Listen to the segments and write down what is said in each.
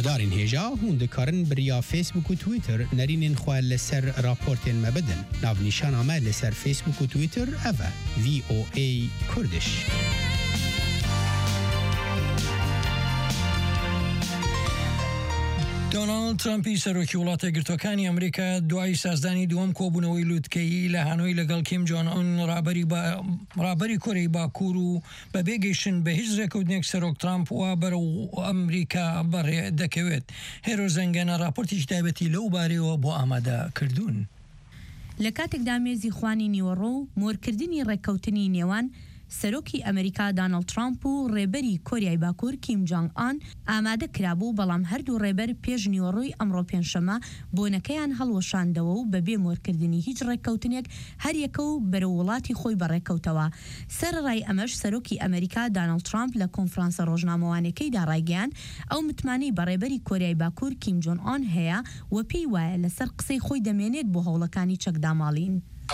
هەوادارین هێژا هون دەکارن بریا فیسبوک و تویتر نەرینên xwe li ser raportên me bidin. Navnîşana me li ser Facebook û Twitter ev e VOA Kurdish. دۆناڵد ترامپی سەرۆکی وڵاتە یەکگرتووەکانی ئەمریکا دوای سازدانی دووەم کۆبوونەوەی لووتکەیی لە هانۆی لەگەڵ کیم جۆن ئۆن ڕابەری کۆرەی باکوور و بە بێگەیشتن بە هیچ ڕێکەوتنێک سەرۆک ترامپ وا بەرەو ئەمریکا بەڕێ دەکەوێت. هێرۆ زەنگەنە راپۆرتێکی تایبەتی لەو بارەیەوە بۆ ئامادە کردوون. لە کاتێکدا مێزی خوانی نیوەڕۆ و مۆرکردنی ڕێکەوتنی نێوان سەرۆکی ئەمریکا دانەڵد ترامپ و ڕێبەری کۆریای باکوور کیم جۆنگ ئان ئامادە کرابوو، بەڵام هەردوو ڕێبەر پێش نیوەڕۆی ئەمڕۆ پێنجشەمە بۆنەکەیان هەڵوەشاندەوە و بەبێ مۆرکردنی هیچ ڕێکەوتنێک هەریەکە و بەرەو وڵاتی خۆی بەڕێکەوتەوە. سەرڕای ئەمەش سەرۆکی ئەمریکا دانەڵد ترامپ لە کۆنفرانسە ڕۆژنامەوانیەکەیدا ڕایگەیاند ئەو متمانەی بە ڕێبەری کۆریای باکوور کیم جۆن ئۆن هەیە و پێی وایە لەسەر قسەی خۆی دەمێنێت بۆ هەوڵەکانی چەکداماڵین.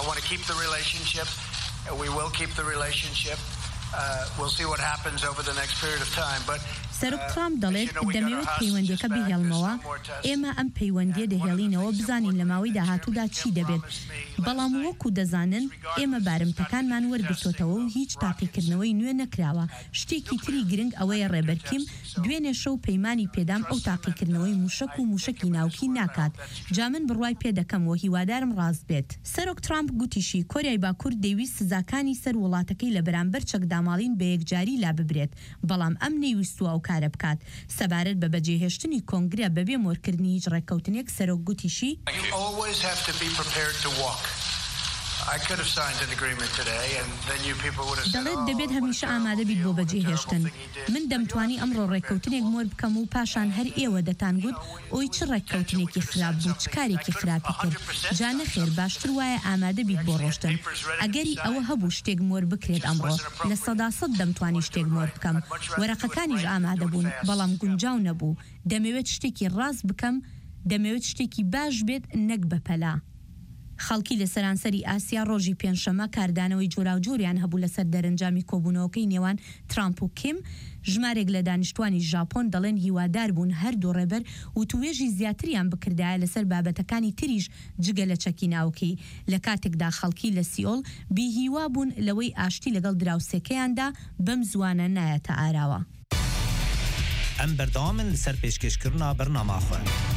We will keep the relationship. We'll see what happens over the next period of time. But سەرۆک ترامپ دەڵێت دەمەوێت پەیوەندیەکە بهێڵمەوە، ئێمە ئەم پەیوەندیە دەهێڵینەوە بزانین لە ماوەی داهاتوودا چی دەبێت. بەڵام وەکو دەزانن ئێمە بارمتەکانمان وەرگرتوتەوە و هیچ تاقیکردنەوەی نوێ نەکراوە. شتێکی تری گرنگ ئەوەیە ڕێبەرکیم دوێنێ شەو پەیمانی پێدام ئەو تاقیکردنەوەی موشک و موشکی ناوکی ناکات. جا من بڕوای پێدەکەم و هیوادارم ڕاست بێت. سەرۆک ترامپ گوتیشی کۆریای باکوور دەیویست سزاکانی سەر وڵاتەکەی لە بەرامبەر چەکداماڵین بە یەکجاری لا ببرێت، بەڵام ئەم نەیویستووە ئەو کارە بکات. سەبارەت بە بەجێهێشتنی کۆنگرە بەبێ مۆرکردنی هیچ ڕێکەوتنێک سەرۆک گوتیشی دەڵێت دەبێت هەمیشە ئامادە بیت بۆ بەجێهێشتن. من دەمتوانی ئەمڕۆ ڕێکەوتنێک مۆر بکەم و پاشان هەر ئێوە دەتانگوت ئۆی چ ڕێکەوتنێکی خراپ بوو، چ کارێکی خراپی کرد. جا نەخێر باشتر وایە ئامادە بیت بۆ ڕۆشتن. ئەگەری ئەوە هەبوو شتێک مۆر بکرێت ئەمڕۆ لە 100% دەمتوانی شتێک مۆر بکەم. وەرەقەکانیش ئامادە بوون، بەڵام گونجاو نەبوو. دەمەوێت شتێکی ڕاست بکەم، دەمەوێت شتێکی باش بێت نەک بەپەلا. خەڵکی لە سەرانسەری ئاسیا ڕۆژی پێنجشەمە کاردانەوەی جۆراوجۆریان هەبوو لەسەر دەرەنجامی کۆبوونەوەکەی نێوان ترامپ و کیم. ژمارێک لە دانیشتوانی ژاپۆن دەڵێن هیوادار بوون هەردوو ڕێبەر و توێژی زیاتریان بکردایە لەسەر بابەتەکانی تریش جگە لە چەکی ناوکی. لە کاتێکدا خەڵکی لە سیۆڵ بیهیوا بوون لەوەی ئاشتی لەگەڵ دراوسێکەیاندا بەم زوانە نایەتە ئاراوە. ئەم بەردەوامن لەسەر پێشکەشکردنا بەرنامەخۆ.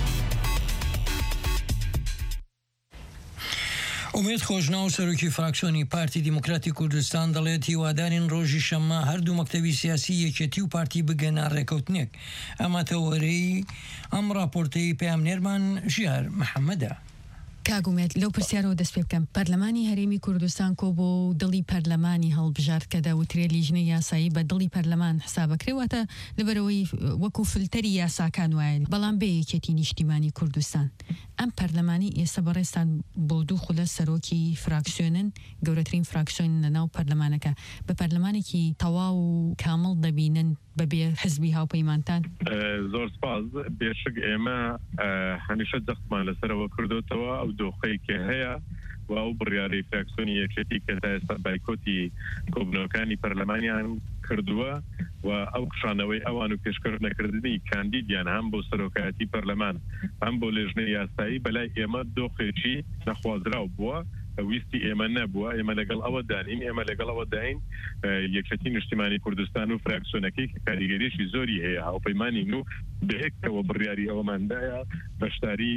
ئومێد خۆشناو سەرۆکی فراکسیۆنی پارتی دیموکراتی کوردستان دەڵێت هیوادارین ڕۆژی شەممە هەردوو مەکتەبی سیاسی یەکێتی و پارتی بگەنە ڕێکەوتنێک. ئەمە تەوەرەی ئەم راپۆرتەی پەیامنێرمان ژیار محەممەدە. کاگومێت لەو پرسیارەوە دەست پێ بکەم. پەرلەمانی هەرێمی کوردستان کۆ بۆ دڵی پەرلەمانی هەڵبژارد کە داوترێ لیژنەی یاسایی بە دڵی پەرلەمان حسابەکرێواتە لەبەرەوەی وەکو فلتەری یاساکان وایە، بەڵام بە یەکێتی نیشتیمانی کوردستان. ئەم پەرلەمانی ئێستا بەڕێستان بۆ دوو خولە سەرۆکی فراکسیۆنن، گەورەترین فراکسیۆن لەناو پەرلەمانەکە. بە پەرلەمانێکی تەواو و کامڵ دەبینن بەبێ حزبی هاوپەیمانتان؟ زۆر سپاس. بێشک ئێمە هەمیشە دەستمان لەسەرەوە کردوتەوە ئەو دۆخەی کە هەیە و ئەو بڕیاری فراکسیۆنی یەکێتی کە تا ئێستا بایکۆتی کۆبنەوەکانی پەرلەمانیان کردووە و ئەو قشانەوەی ئەوان و پێشکەشنەکردنی کاندیدیان هەم بۆ سەرۆکایەتی پەرلەمان هەم بۆ لێژنەی یاسایی بەلای ئێمە دۆخێکی نەخوازراو بووە، ویستی ئێمە نەبووە. ئێمە لەگەڵ ئەوە دانین، ئێمە لەگەڵ ئەوە داین یەکێتی نیشتیمانی کوردستان و فراکسیۆنەکەی کە کاریگەریشی زۆری هەیە هاوپەیمانی و بەهێکەوە بڕیاری ئەوەماندایە بەشداری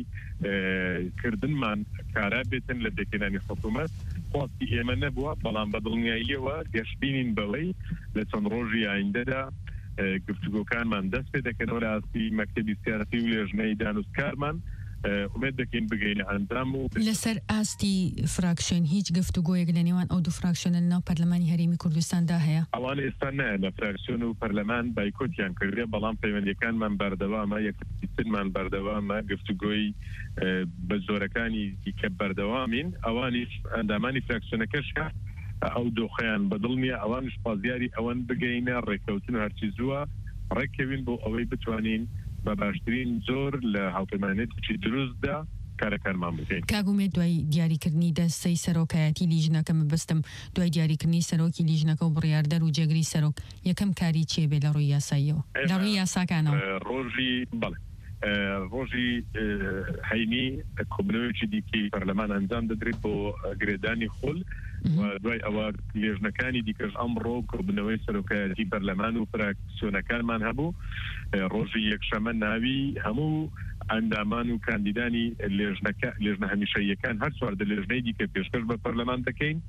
کردنمان کارا بێتن لە دەکێنانی حکوومەت. خواستی ئێمە نەبووە، بەڵام بە دڵنیاییەوە گەشتبینین بەوەی لە چەند ڕۆژی ئایندەدا گفتوگۆکانمان دەست پێ دەکەنەوە لە ئاستی مەکتەبی سیاسی و لێژنەی دانوستکارمان. ئومێد دەکەین بگەینە ئەندام و لەسەر ئاستی فراکسیۆن هیچ گفتوگۆیەک لە نێوان ئەو دوو فراکسیۆنە ناو پەرلەمانی هەرێمی کوردستاندا هەیە؟ ئەوان ئێستا نایە لە فراکسیۆن و پەرلەمان بایکۆتیان کردێ، بەڵام پەیوەندیەکانمان بەردەوامە، یەکترمان بەردەوامە، گفتوگۆی بە زۆرەکانی کە بەردەوامین. ئەوانیش ئەندامانی فراکسیۆنەکەش ئەو دۆخەیان بەدڵ نییە، ئەوانش پازیاری ئەوەن بگەینە ڕێکەوتن و هەرچی زووە ڕێککەوین بۆ ئەوەی بتوانین بە باشترین زۆر لە هاوپەیمانێتی دروستدا کارەکانمان بکەین. کاگومێت دوای دیاریکردنی دەستەی سەرۆکایەتی لیژنەکە مەبەستم دوای دیاریکردنی سەرۆکی لیژنەکە و بڕیاردەر و جێگری سەرۆک یەکەم کاری چێ بێ لە ڕووی یاساییەوە، لە ڕووی یاساکانەوە؟ ڕۆژی بەڵێ ڕۆژی هەینی کۆبنەوەیەکی دیکەی پەرلەمان ئەنجام دەدرێت بۆ گرێدانی خۆل دوای ئەوە لێژنەکانی دیکەش ئەمڕۆ کۆبنەوەی سەرۆکایەتی پەرلەمان و فراکسیۆنەکانمان هەبوو ڕۆژی یەکشەمە ناوی هەموو ئەندامان و کاندیدانی لێژنە هەمیشەیەکان هەر چواردە لێژنەی دیکە پێشکەش بە پەرلەمان دەکەین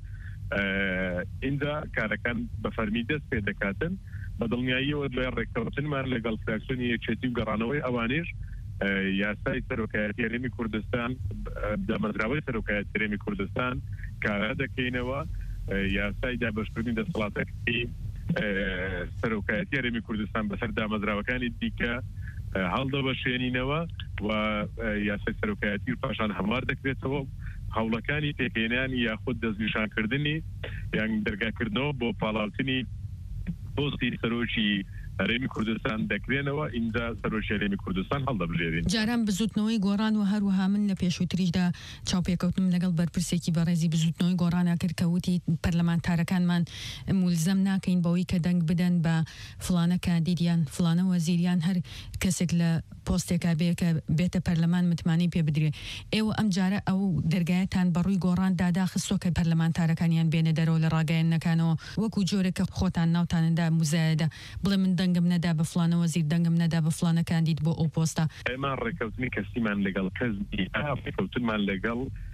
اینجا کارەکان بە فەرمی دەست پێ دەکاتن بە دڵنیاییەوە دوای ڕێککەوتنمان لەگەڵ فراکسیۆنی یەکێتی و گەڕانەوەی ئەوانش یاسای سەرۆکایەتی هەرێمی کوردستان دامەزراوەی سەرۆکایەتی هەرێمی کوردستان کارا دەکەینەوە یاسای دابەشکردنی دەسەڵاتەکەی سەرۆکایەتی هەرێمی کوردستان بەسەر دامەزراوەکانی دیکە هەڵدەبەشێنینەوە و یاسای سەرۆکایەتی و پاشان هەموار دەکرێتەوە هەوڵەکانی تێکێنانی یاخود دەستنیشانکردنی یان دەرگاکردنەوە بۆ پاڵاوتنی پۆستی سەرۆکی هەرێمی کوردستان دەکرێنەوە اینجا سەرۆکی هەرێمی کوردستان هەڵدەبژێرین جاران بزوتنەوەی گۆڕان و هەروەها من لە پێشووتریشدا چاوپێکەوتم لەگەڵ بەرپرسێکی بەڕێزی بزوتنەوەی گۆڕانە کرد کە وتی پەرلەمانتارەکانمان مولزەم ناکەین بەوەی کە دەنگ بدەن بە فلانە کاندیدیان فلانە وەزیریان هەر کەسێک لە پۆستێکا بێ کە بێتە پەرلەمان متمانی پێ بدرێ ئێوە ئەم جارە ئەو دەرگایەتان بەڕووی گۆڕان داداخستۆ کە پەرلەمانتارەکانیان بێنە دەرەوە لە ڕاگەیەنەکانەوە وەکو جۆرێکە خۆتان ناوتانەدا موزایەدا بڵێ من دەنگم نەدا بە فلانە وەزیر دەنگم نەدا بە فلانە کاندید بۆ ئەو پۆستە ئێمە ڕێکەوتنی کەسیمان لەگەڵ کەس ڕێکەوتنمان لەگەڵ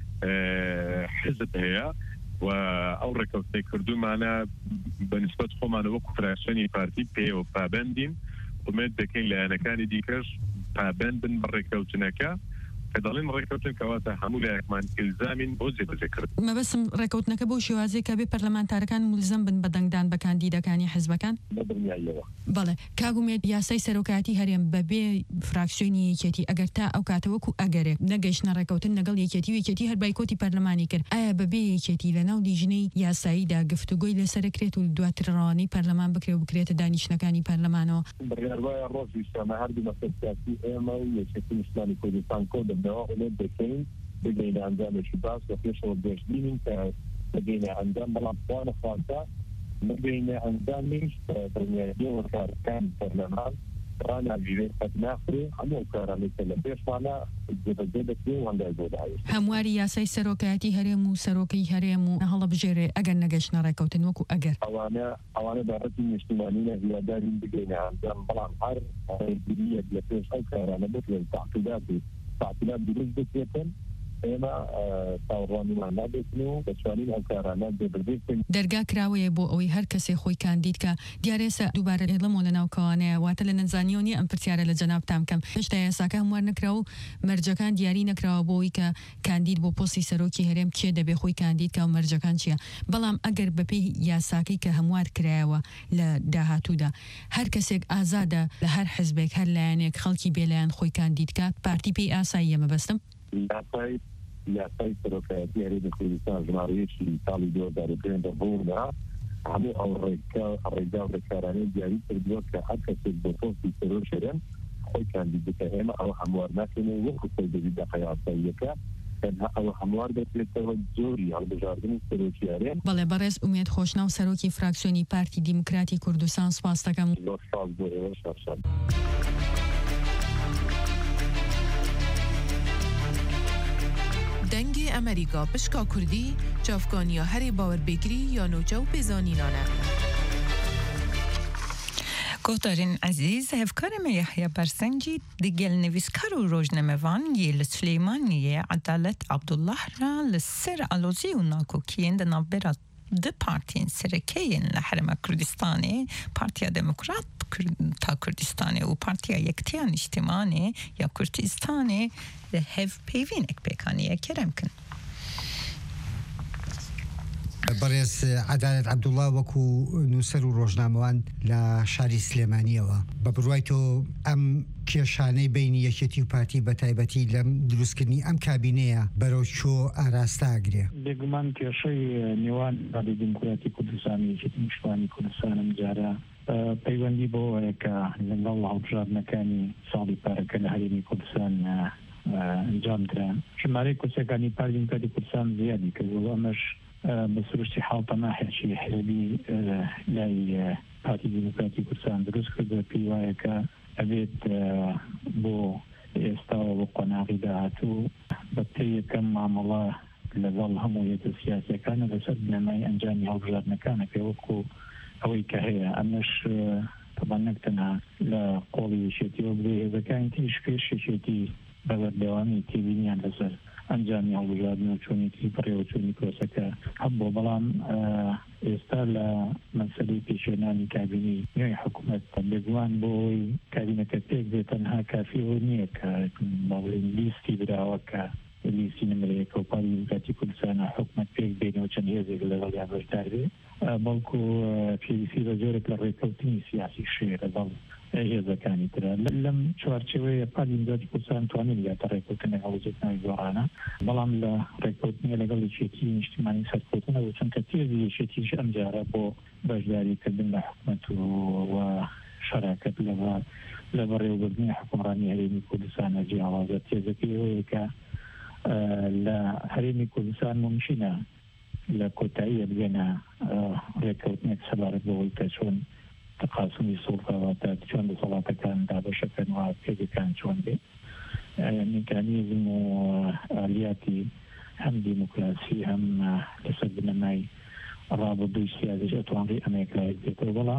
حزب هەیە و ئەو ڕێکەوتنەی کردومانە بەنسبەت خۆمانە وەکو فراکسیۆنی پارتی پێوە پابەندین ومێت دەکەین لایەنەکانی دیکەش پابەند بن بە ڕێکەوتنەکە کە دەڵێن ڕێکەوتن کەواتە هەموو لایەکمان ئیلزامین بۆ جێبەجێکرد مەبەستم ڕێکەوتنەکە بۆ شێوازەیە کە بێ پەرلەمانتارەکان مولزەم بن بە دەنگدان بە کاندیدەکانی حزبەکان بەڵێ کاگومێت یاسای سەرۆکایەتی هەرێم بەبێ فراکسیۆنی یەکێتی ئەگەر تا ئەو کاتەوەکو ئەگەرێک نەگەیشتە ڕێکەوتن لەگەڵ یەکێتی هەر بایکۆتی پەرلەمانی کرد ئایا بەبێ یەکێتی لەناو لیژنەی یاساییدا گفتوگۆی لەسەرکرێت و دواتر ڕەوانەی پەرلەمان بکرێ و بکرێتە دانیشتەکانی پەرلەمانەوە بڕیاروایە ڕۆژی شەمە هەردوو مەسەر سیاسی ئێمە و یەکێتی نیشتمانی کوردستان کۆ دەبنەوە ئەوێت دەکەین بگەینە ئەنجامێکی باش لە پێشەوە دەشبینین کە بگەینە ئەنجام بەڵام خوانە خوانتا بگەینە ئەنجامیش دڵنیاییەوە کارەکان پەرلەمان ڕاناگیرێت قەت ناخرێ هەموو کارانێک کە لە پێشمانە جێبەجێ دەکرێ و هەندای بۆ داوێت هەمواری یاسای سەرۆکایەتی هەرێم و سەرۆکەی هەرێم و هەڵەبژێرێ ئەگەر نەگەیشتە ڕێکەوتن وەکو ئەگەر ئەوانە بابەتی نیشتیمانینە هیوادارین بگەینە ئەنجام بەڵام هەر ڕێگیریەک لە پێش ئەو کارانە بکرێن تعقیدات دروست بکرێتن ئێمە تاوەڕوانیمان نابێتن و دەتوانین ئەو کارانە جێبەجێ دەرگا کراوەیە بۆ ئەوەی هەر کەسێ خۆی کاندید کە دیارێسە دووبارە لەمەوە لە ناوکەوانەیە واتە لە نەنزانیۆنی ئەم پرسیارە لە جەنابتان بکەم هێشتا یاساکە هەموار نەکراوە و مەرجەکان دیاری نەکراوە بۆەوەی کە کاندید بۆ پۆستی سەرۆکی هەرێم کێ دەبێ خۆی کاندید کە و مەرجەکان چییە بەڵام ئەگەر بەپێی یاساکەی کە هەموار کرایەوە لە داهاتوودا هەر کەسێک ئازادە لە هەر حزبێک هەر لایەنێک خەڵکی بێلایەن خۆی کاندید کات پارتی پێی ئاساییە مەبەستم یاسای سەرۆکایەتی هەرێمی کوردستان ژمارەیەکی ساڵی 2005 دەبوونا هەموو ئەو ڕێگا و ڕێکارانەی دیاری کردووە کە هەر کەسێک بۆ پۆستی سەرۆک هەرێم خۆی کاندید بکە ئێمە ئەو هەموار ناکەین وەکو سەردەویداقە یاساییەکە تەنها ئەو هەموار دەکرێتەوە جۆری هەڵبژاردننی سەرۆکی هەرێم بەڵێ بەڕێز ئومێد خۆشناو سەرۆکی فراکسیۆنی پارتی دیموکراتی کوردستان سوپاس دەکەم بۆ ئێوە شەرشەد دەنگی ئەمریکا پشکا کوردی چافکانیا هەرێ باوەربێگری یا نۆچە و پێزانینانە گۆدارین عزیز هەفکارمە یەحیا بەرسەنجی دیگەل نویسکار و ڕۆژنەمەوان یê li Silêmaniyê Edalet Abdullah ra li ser alozî û nakokiyên di navbera di partiyên serekeyên li Herêma Kurdistanê Partiya Demokrat ta Kurdistanê û Partiya Yektiya Niştimanê ya Kurdistanê li hevpeyvînek pêkaniye kerem kin. بەڕێز عەدالەت عەبدوڵڵا وەکو نووسەر و ڕۆژنامەوان لە شاری سلێمانیەوە بە بڕوای تۆ ئەم کێشانەی بینی یەکێتی و پارتی بە تایبەتی لەم دروستکردنی ئەم کابینەیە بەرەو چۆ ئاراستاگرێ بێگومان کێشەی نێوان ڕادی دیموکراتی کوردستانی یەکێتی نیشتیمانی کوردستانم جارە پەیوەندی بۆەوەیە کە لەگەڵ هەڵبژاردنەکانی ساڵی پارەکە لە هەرێمی کوردستان ئەنجام درا ژمارەی کورسەکانی پارتی دیموکراتی کوردستان زیادی کردەوە ئەمەش بەسروشتی حاڵتە ناحێکی حزبی لای پارتی دیموکراتی کوردستان دروست کردە پێی وایە کە ئەبێت بۆ ئێستاوە بە قۆناغی داهاتوو بەپێ یەکەم مامەڵە لەگەڵ هەموو یەکە سیاسیەکانە لەسەر بنەمای ئەنجامی هەڵبژاردنەکانە پێ وەکو ئەوەی کە هەیە ئەمەش طبعا نەکتەنها لە قۆڵی یەکێتیەوە بێ هێزەکانی تریش پێشێتی بەبەردەوامی تێبینیان لەسەر ئەنجامی هەڵبژاردن و چۆنیتی بڕێوە چۆنی پرۆسەکە هەبوو بەڵام ئێستا لە مەسەلەی پێشێنانی کابینی نوێی حکوومەت بێگومان بۆی کابینەکە پێک بێت تەنها کافیەوە نییە کە باڵێن لیستی براوە کە لیستی نمرەیەکە و پاڵی وزارەتی کوردستانە حکوومەت پێک بێنەوە چەند هێزێک لەگەڵ یان بەشدار بێ بەڵکو پێویستی بە جۆرێک لە ڕێکەوتنی سیاسی شێرە لەگەڵ هێزەکانی ترە لەم چوارچێوەیە پاڵی وزارەتی کوردستان توانێت یاتە ڕێکەوتنە هەڵبژێتنەوەی گۆڕانە بەڵام لە ڕێکەوتنیە لەگەڵ یەکێتی نیشتیمانی سەرکەوتنەوە چونکە تێزی یەکێتیش ئەم جارە بۆ بەشداریکردن لە حکوومەت و شەراکەت لە بەڕێوەبردنی حکومڕانی هەرێمی کوردستانە جیاوازە تێزەکەیەوەیە کە لە هەرێمی کوردستان ممکنە لە کۆتاییە بگەنە ڕێکەوتنێک سەبارەت بەوەی کە چۆن تقاسمی سوڵتاواتە چۆن دەسەڵاتەکان دابەشەکەن و پێگەکان چۆن بێت میکانیزم و ئالیاتی هەم دیموکراسی هەم لەسەر بنەمای ڕابردووی سیاسیش ئەتوانڕی ئەمریکایەک بێتەوە بەڵام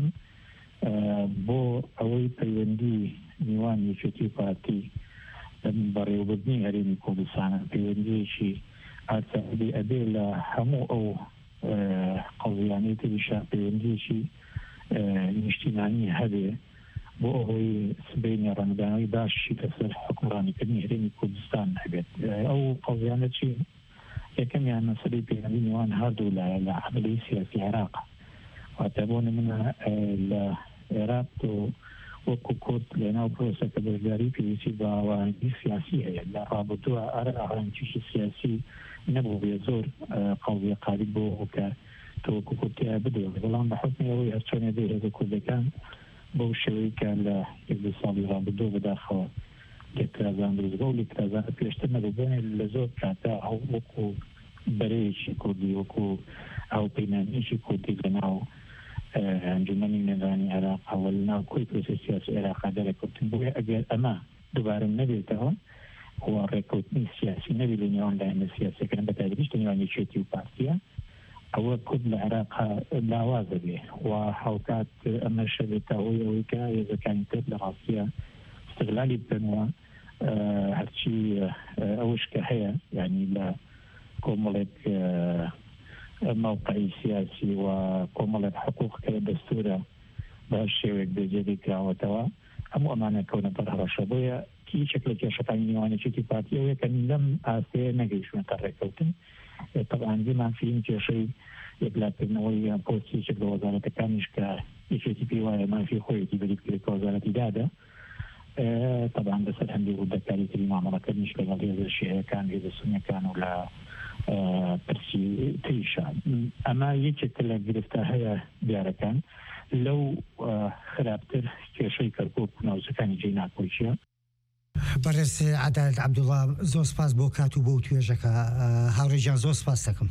بۆ ئەوەی پەیوەندی میوان یەکێتی پارتی بەڕێوەبردنی هەرێمی کوردستانە پەیوەندیەکی ئاسایی ئەبێ لە هەموو ئەو قەڵزیانەی تریشا پەیوەندیەکی نیشتیمانی هەبێ بۆ ئەوەی سبەینی ڕەنگدانەوەی باشی لەسەر حکومڕانیکردنی هەرێمی کوردستان هەبێت ئەو قەڵزیانە چی یەکەمیان مەسەلەی پەیوەندی میوان هەردوو لە عەمەلەی سیاسی عێراق واتە بۆ نمونە لە عێراق وەکو کورد لەناو پرۆسەکە بەشداری پێویستی بە ئاوارەنگی سیاسی هەیە لە ڕابردووە ئاوارەنگیی سیاسی نەبوو بێ زۆر قەڵزیە قاریب بۆ ئەوکە تۆ وەکو کورتیا بدۆ بەڵام بە حکمی ئەوەی هەرچۆنێ بێ هێزە کوردەکان بەو شێوەی کە لە یەک ساڵی ڕابردوو بەداخەوە لێکرازان دروست بە و لێکرازانە پێشتر نەبوو بێنێ لە زۆر کاتە ئەو وەکو بەرەیەکی کوردی وەکو هاوپەیمانیەکی کوردی لەناو ئەنجومەنی نێرانی عێراق ئەوە لەناو کۆی پرۆسە سیاسی عێراقا دەرەکەوتن بۆیە ئەگەر ئەمە دووبارە نەبێتەوە و ڕێکەوتنی سیاسی نەبی لە نێوان لایەنە سیاسیەکان بەتایبەتیش لە نێوان یەکێتی و پارتیە ئەوە کورد لە عێراقا لاوازە بێ و هاوکات ئەمە شەبێتە ئەوەی کە هێزەکانی تر لە ڕاستیە استغلالی بکەنەوە هەرچی ئەوش کە هەیە یعنی لە کۆمەڵێک موقعی سیاسی و کۆمەڵێک حقوق کە دەستورە بە شێوێک دەجێری کراوەتەوە هەموو ئەمانە کەونە بەرهەڕەشە بۆیە هیچێک لە کێشەکانی نێوانێکی پارتیەوەیە کە لەم ئاستەیە نەگەیشتونەتە ڕێکەوتن طبعاً دیمان فیلم کێشەی یەکلاتکردنەوەی پۆستێکێک لە وەزارەتەکانیش کە یەکێتی پێی وایە مافی خۆیەتی بەریتکرێت کە وەزارەتی دادا طبعاً بەسەر هەندێک ڕوودەکاری تری مامەڵەکەنیش لەگەڵ هێزە شیعەکان هێزە سونیەکان و لە پرسی تریشان ئەمە یەکێک لە گرفتە هەیە دیارەکان لەو خراپتر کێشەی کەرکووک ناوچەکانی جێی ناکۆچیە بەڕێز عەدالەت عەبدوڵڵا زۆر سپاس بۆ کات و بۆ توێژەکە هاوڕێجان زۆر سپاس دەکەم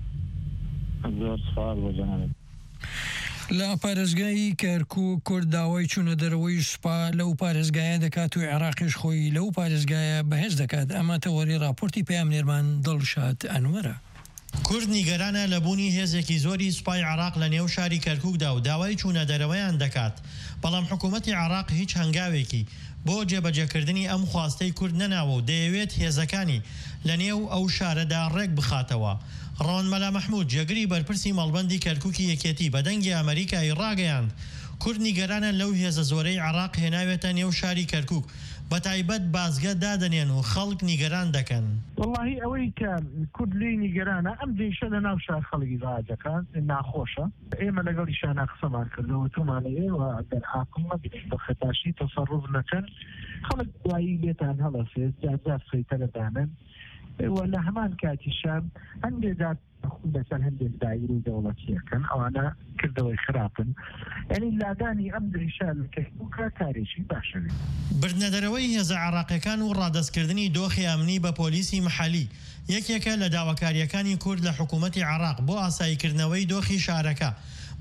زۆر سپاس بۆ جەنابەت لە پارێزگای کەرکووک کورد داوای چوونە دەرەوەی سوپا لەو پارێزگایە دەکات و عێراقیش خۆی لەو پارێزگایە بەهێز دەکات ئەمە تەوەری راپۆرتی پەیامنێرمان دڵشاد ئەنوەرە کورد نیگەرانە لە بوونی هێزێکی زۆری سوپای عێراق لە نێو شاری کەرکووکدا و داوای چوونە دەرەوەیان دەکات بەڵام حکوومەتی عێراق هیچ هەنگاوێکی بۆ جێبەجێکردنی ئەم خواستەی کورد نەناوە و دەیەوێت هێزەکانی لە نێو ئەو شارەدا ڕێک بخاتەوە ڕۆن مەلا مەحموود جێگری بەرپرسی مەڵبەندی کەرکووکی یەکێتی بە دەنگی ئەمریکای ڕاگەیاند کورد نیگەرانە لەو هێزە زۆرەی عێراق هێناوێتە نێو شاری کەرکووک بە تایبەت بازگە دادەنێن و خەڵک نیگەران دەکەن واللهی ئەوەی کە کورد لێی نیگەرانە ئەم دیشە لە ناو شار خەڵکی ڕاجەکان ناخۆشە ئێمە لەگەڵی شانە قسەمان کردەوە تومانەیەوە دەرحاکم بە خەتاشی تەسەڕوف نەکەن خەڵک دوایی لێتان هەڵەسێت جات خەیتەرەدانن و لە هەمان کاتیشان هەندێک بەسەر هەندێک دایر و دەوڵەتیەکەن ئەوانە کردەوەی خراپن یعنی لادانی ئەم دریشە لە کەرکووکە کارێکی باشە بردنەدەرەوەی هێزە عێراقیەکان و ڕادەستکردنی دۆخی ئەمنی بە پۆلیسی محەلی یەکێکە لە داواکاریەکانی کورد لە حکوومەتی عێراق بۆ ئاساییکردنەوەی دۆخی شارەکە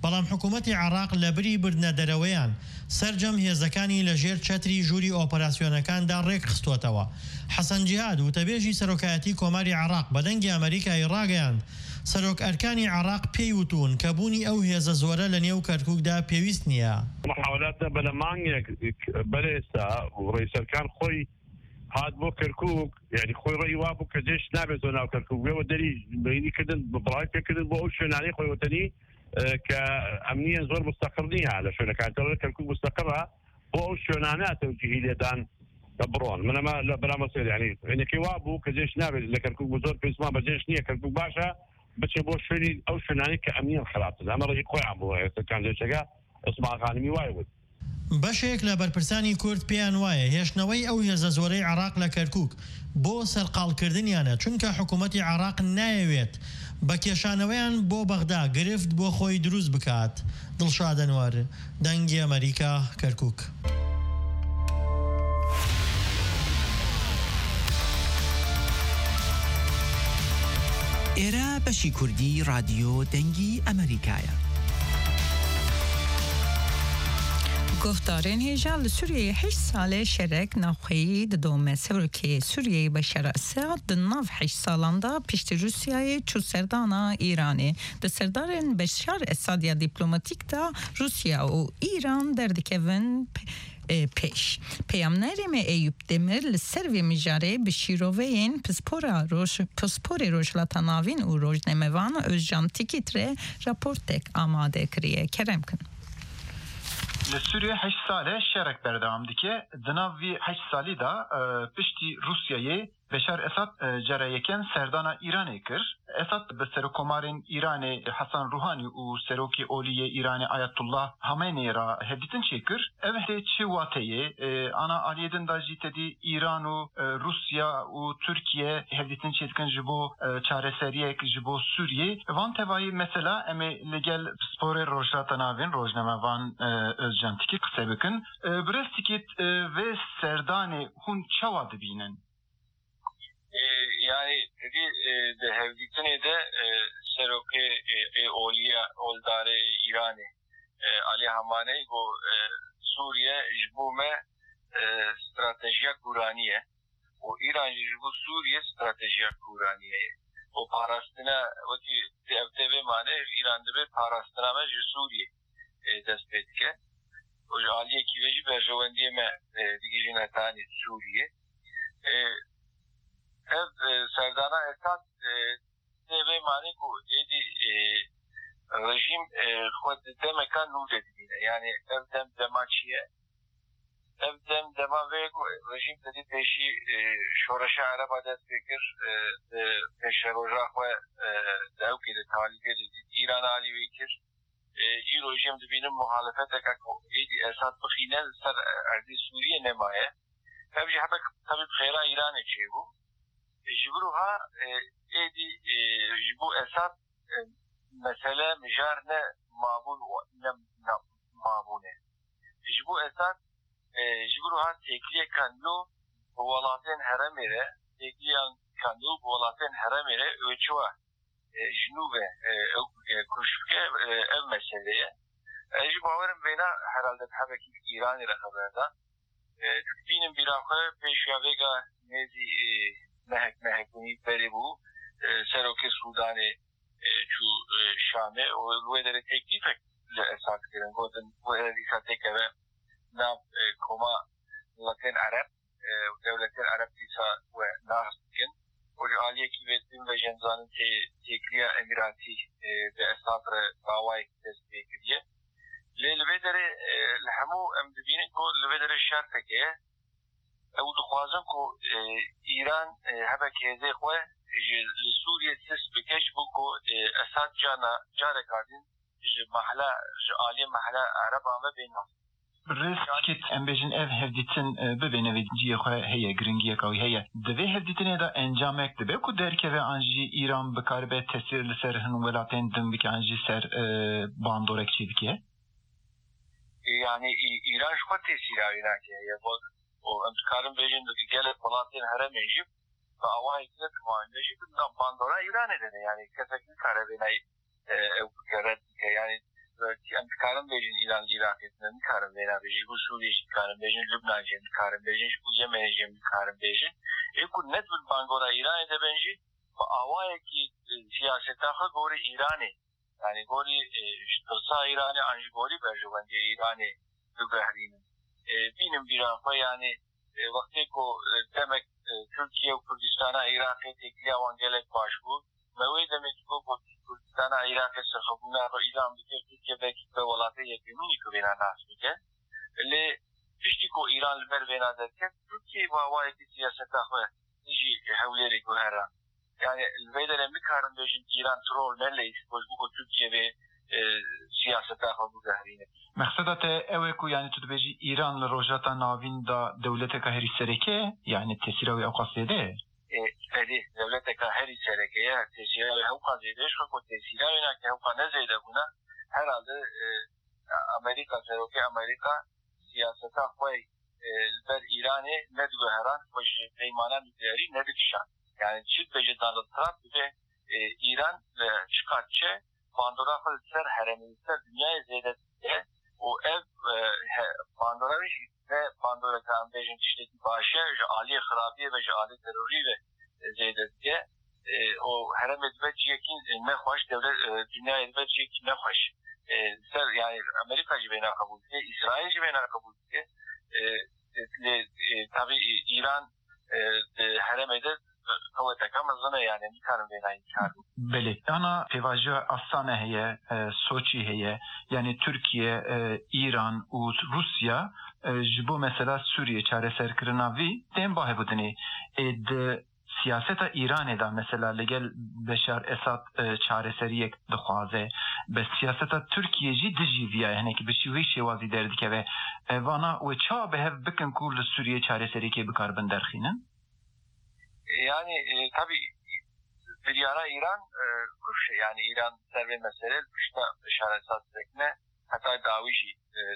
بەڵام حکوومەتی عراق لە بری بردنە دەرەوەیان سەرجەم هێزەکانی لەژێر چەتری ژووری ئۆپەراسیۆنەکاندا ڕێک خستوتەوە. حەسەن جیهاد وتەبێژی سەرۆکایەتی کۆماری عراق بەدەنگی ئەمریکای ڕاگەیاند سەرۆک ئەرکانی عراق پێی وتون کە بوونی ئەو هێزە زۆرە لە نێو کەرکووکدا پێویست نییە. محاولاتە بەلەمانێک بەرێستا ڕێسەرکان خۆی هات بۆ کەرکووک یعنی خۆی ڕێی وا بوو کە جێش نابێتەوە ناو کەرکووکەوە دەری بینیکردن بەڵای پێکردن بۆ ئەو شوێنانەی خۆی وتنی کە ئەمنیەن زۆر مستەقر نییە لە شوێنەکانەوە کەرکووک مستەقرە بۆ ئەو شوێنانە تەوجیهی لێدان بڕۆن منەما لە بەرامەسێر یعنی وێنەکەی وا بوو کە جێش نابێت لە کەرکووک زۆر پێویستمان بە جێش نییە کەرکووک باشە بچێ بۆ شوێنی ئەو شوێنانی کە ئەمنیەن خراپتن ئەمە ڕێی خۆیان بووە ئێستاکان جێچەکە عوسمان خانمی وای بود. بەشێک لە بەرپرسانی کورد پێیان وایە هێشتنەوەی ئەو هێزە زۆرەی عراق لە کەرکووک بۆ سەرقاڵکردنیانە چونکە حکوومەتی عراق نایەوێت بە کێشانەوەیان بۆ بەغدا گرفت بۆ خۆی دروست بکات. دڵشاد ئەنوار دەنگی ئەمریکا کەرکووک. ئێرە بەشی کوردی رادیۆ دەنگی ئەمریکایە. گفتارên hêja li Sûriyeyê 8 salê şerek naxweyî didome Serokê Sûriyeyê Beşar Esad di nav 8 salan da piştî Rusyayê çû serdana İranê. Di serdarên Beşar Esad ya dîplomatîk da Rusya û İran derdikevin pêş. Peyamnerê me Eyüp Demir li ser vê mijarê bi şîroveyên Pisporê Rojhilata Navîn û Rojnamevan Özcan Tikît re raportek amade kiriye. Kerem kin. لسوريا 8 ساله شرک بردام دکه دناوی 8 سالی دا پشتی روسیایê Beşar Esad cereyeken serdana İranê kir. Esad bi serokkomarên İranê Hasan Ruhani û serokê Oliyê İranê Ayetullah Hameneî ra hevdîtin çêkir. Ev tê çi wateyê ana aliyedin da jî tedî İran û Rusya û Türkiye hevdîtin çêdikin ji bo çareseriyek ji bo Sûriyê. Van tevayî mesela em ê li gel sporê Rojhilata Navîn Rojnamevan Özcan Tikî qise bikin. Birestikî vê serdanê hûn çawa dibînin? Yani dedi de hevditine de Serokê Oliye Oldare İranê Ali Hamaney bu Suriye jbume stratejiya Kuraniye o İran jbu Suriye stratejiya Kuraniye o parastina vaki devteve mane İran'da bir parastina me Suriye despetke o Aliye kiveji berjevendiye me digijine tani Suriye ev serdana Esad teve mani bu edi rejim xwed demekan nû dedîne yani ev dem demaçiye ev dem dema ve rejim tedî pêşî şoreşa Ereba dest pêkir pêşeroja xwe dewkê de talîbê de İran alî wê kir îro jî dibînin muhalefetek êdî Esad bixîne li ser erdê Sûriye nemaye ev jî hebek tevî xêra İranê çêbû جبروها ایدی جبو اساد مسئله مجار نه معبون و نم معبونه جبو اساد جبروها تکلیه کندو بولاتن هرمره تکلیه کندو بولاتن هرمره ölçüwa جنوبه کشفکه ev meseleye جبو هاورم بینا herhalde habeki İran'ı rakaberda tükbinin bir akı peşya vega nezi mehekuni beri bu Serokê Sudanê çû Şamê û wê derê teklîf li Esad kirin gotin wê dîsa tekeve nav koma miletên Ereb devletên Ereb dîsa we nas dikin û ji aliyekî vê din ve jenzanin têkiliya Emiratî bi Esad re dawayek dest pê kiriye lê li vê derê li hemû em dibînin ku li vê derê şerteke ye او دخوازم کو ایران هبک هزه خواه لسوریه تس بکش بو کو اساد جاره کردین محله عالی محله عرب آمه بینه Riskit em bejin ev hevditin bibêne vê ciye xwe heye giringiyek ew heye divê hevdîtinê de encamek dibe ku derkeve an jî İran bikaribe tesir li ser hin welatên din bike an jî ser bandorek çê dike yani İran xwe tesîr avînake o emtikarın bejin de gelip Polat'ın herem ejip ve ava hikmet kumayında ejip Pandora İran edene yani kesekli karebine ev yani کارم بیشین ایران عراق اتنم کارم بینا بیشی بو سوریش کارم بیشین لبنان جم کارم بیشین بو یمن جم کارم بیشین ایکو نت بل بانگورا ایران ده بنجی با آوای کی سیاست آخر گوری ایرانی یعنی گوری اشتراصا ایرانی آنجی گوری برجوندی ایرانی دو بحرین بینم بیران خو یعنی وقتی کو دمک ترکیه و کردستان عراق تکلیه وانگلک باش بود موید دمک کو کردستان عراق سرخبونه رو ایران بکر ترکیه بکی به ولاته یکیمونی که بینا ناس بکر لی پشتی کو ایران لبر بینا داد که ترکیه با وای کی سیاست آخوه نجی حولیری کو هران yani elbette mi karın döşün İran troll melleyiz bu Türkiye ve siyasete habu zahrine. مقصدات اوه کو یعنی تو بجی ایران لروجاتا ناوین دا دولت که هری سرکه یعنی تسیراوی اوقاسیده بله دولت که هری سرکه تسیراوی اوقاسیده شو کو تسیراوی نه که اوقا نزیده بونه herhalde Amerika سرکه Amerika siyasete خوی بر ایرانی ندو هران خوش پیمانه نکلیری ندکشان yani çift bece Donald Trump ve İran çıkartçı Pandora Hılser Heremizler dünyaya zeyletinde o ev Pandora ve Pandora Kambej'in işlediği başı Ali Hırabiye ve Ali Terörü ve zeyletinde o Heremizlerciyekin ne hoş devlet dünya edilmeciyekin ne hoş yani Amerikacı beyna kabul ediyor İsrailci beyna kabul ediyor tabi İran Heremizler قوته كم زنه يعني میکردم بینایی کردم بله انا پیواژه آسانه هیه سوچی هیه یعنی ترکیه ایران و روسیا جبو مثلا سوریه چاره سرکرنا وی دیم باه بودنی اد سیاست ایران دا مثلا لگل بشار اساد چاره سریک دخوازه به سیاست ترکیه جی دجی ویا یعنی که بشوی شوازی درد که وانا و چا به بکن کول سوریه چاره سریک بکار بندرخینن yani tabi bir yana İran kuş yani İran serve mesele kuşta işaret etme hatta davici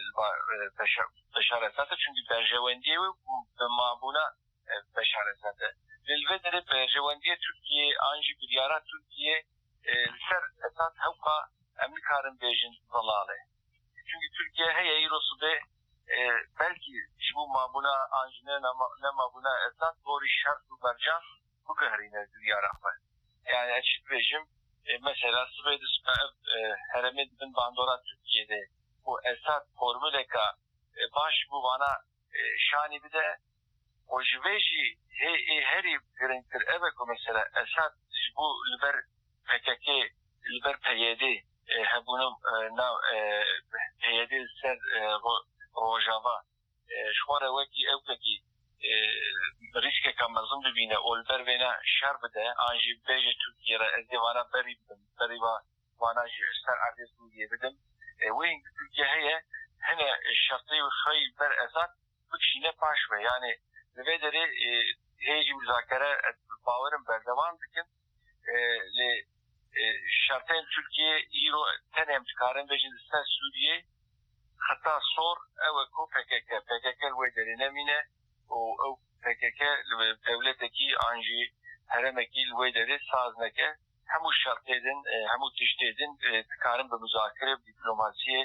işaret çünkü berjevendiye ve mabuna işaret elbette berjevendiye Türkiye anji bir yana Türkiye ser esas havka Amerika'nın bejin zalale çünkü Türkiye heye irosu be belki bu mabuna anjine ne mabuna esas doğru şart bu bercan bu gahrine dünyara yani açık rejim mesela Sıvıydı Heremedin Bandora Türkiye'de bu esas formüleka baş bu bana şani bir de o jveji heri grintir evet mesela esas bu liber PKK liber PYD bunun PYD ser Rojava şuara veki evkeki riske kamazın bibine olber vena şer bide anji beje Türkiye'de ezdivana beri vana ser ardi Suriye bidim ve Türkiye heye hene şartı ve xey ber esat bükşine paş ve yani vederi heyci müzakere bavarın berdevan bikin le şartın Türkiye iro tenem çıkarın bejin ister Suriye hatta sor evet ko PKK ve derinemine o PKK devleteki anji heremeki lüvederi sazneke hemu şart edin hemu tişt edin karın bir müzakere diplomasiye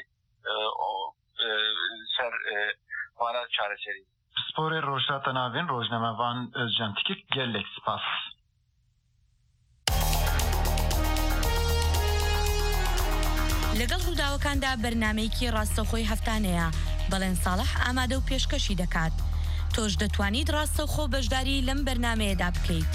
ser bana çareseri. Spore Rojata Navin Rojnamevan Özcantikik gelek spas. لەگەڵ ڕووداوەکاندا بەرنمەیەکی ڕاستەوخۆی هەفتانەیە بەڵێن ساڵح ئامادە و پێشکەشی دەکات تۆش دەتوانیت ڕاستەوخۆ بەشداری لەم بەرنمەیەدا بکەیت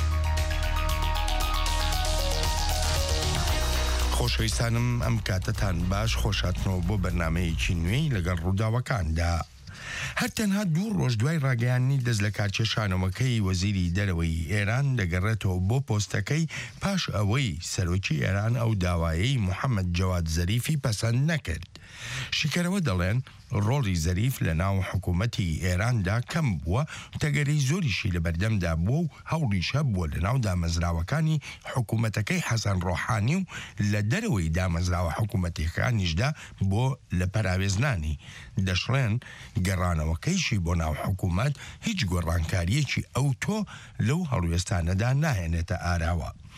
خۆشەویستانم ئەم کاتتان باش خۆشاتنەوە بۆ بەرنمەیەکی نوێی لەگەڵ ڕووداوەکاندا هەر تەنها دوو ڕۆژ دوای ڕاگەیاندنی دەست لە کارکێشانەوەکەی وەزیری دەرەوەی ئێران دەگەڕێتەوە بۆ پۆستەکەی پاش ئەوەی سەرۆکی ئێران ئەو داوایەی محەممەد جەواد زەریفی پەسەند نەکرد شیکەرەوە دەڵێن ڕۆڵی زەریف لە ناو حکوومەتی ئێراندا کەم بووە تەگەری زۆریشی لە بەردەمدا بووە و هەوڵیشە بووە لە ناو دامەزراوەکانی حکوومەتەکەی حەسەن ڕۆحانی و لە دەرەوەی دامەزراوە حکوومەتەکانیشدا بۆ لە پەراوێزنانی دەشڵێن گەڕانەوەکەیشی بۆ ناو حکوومەت هیچ گۆڕانکاریەکی ئەو تۆ لەو هەڵوێستانەدا ناهێنێتە ئاراوە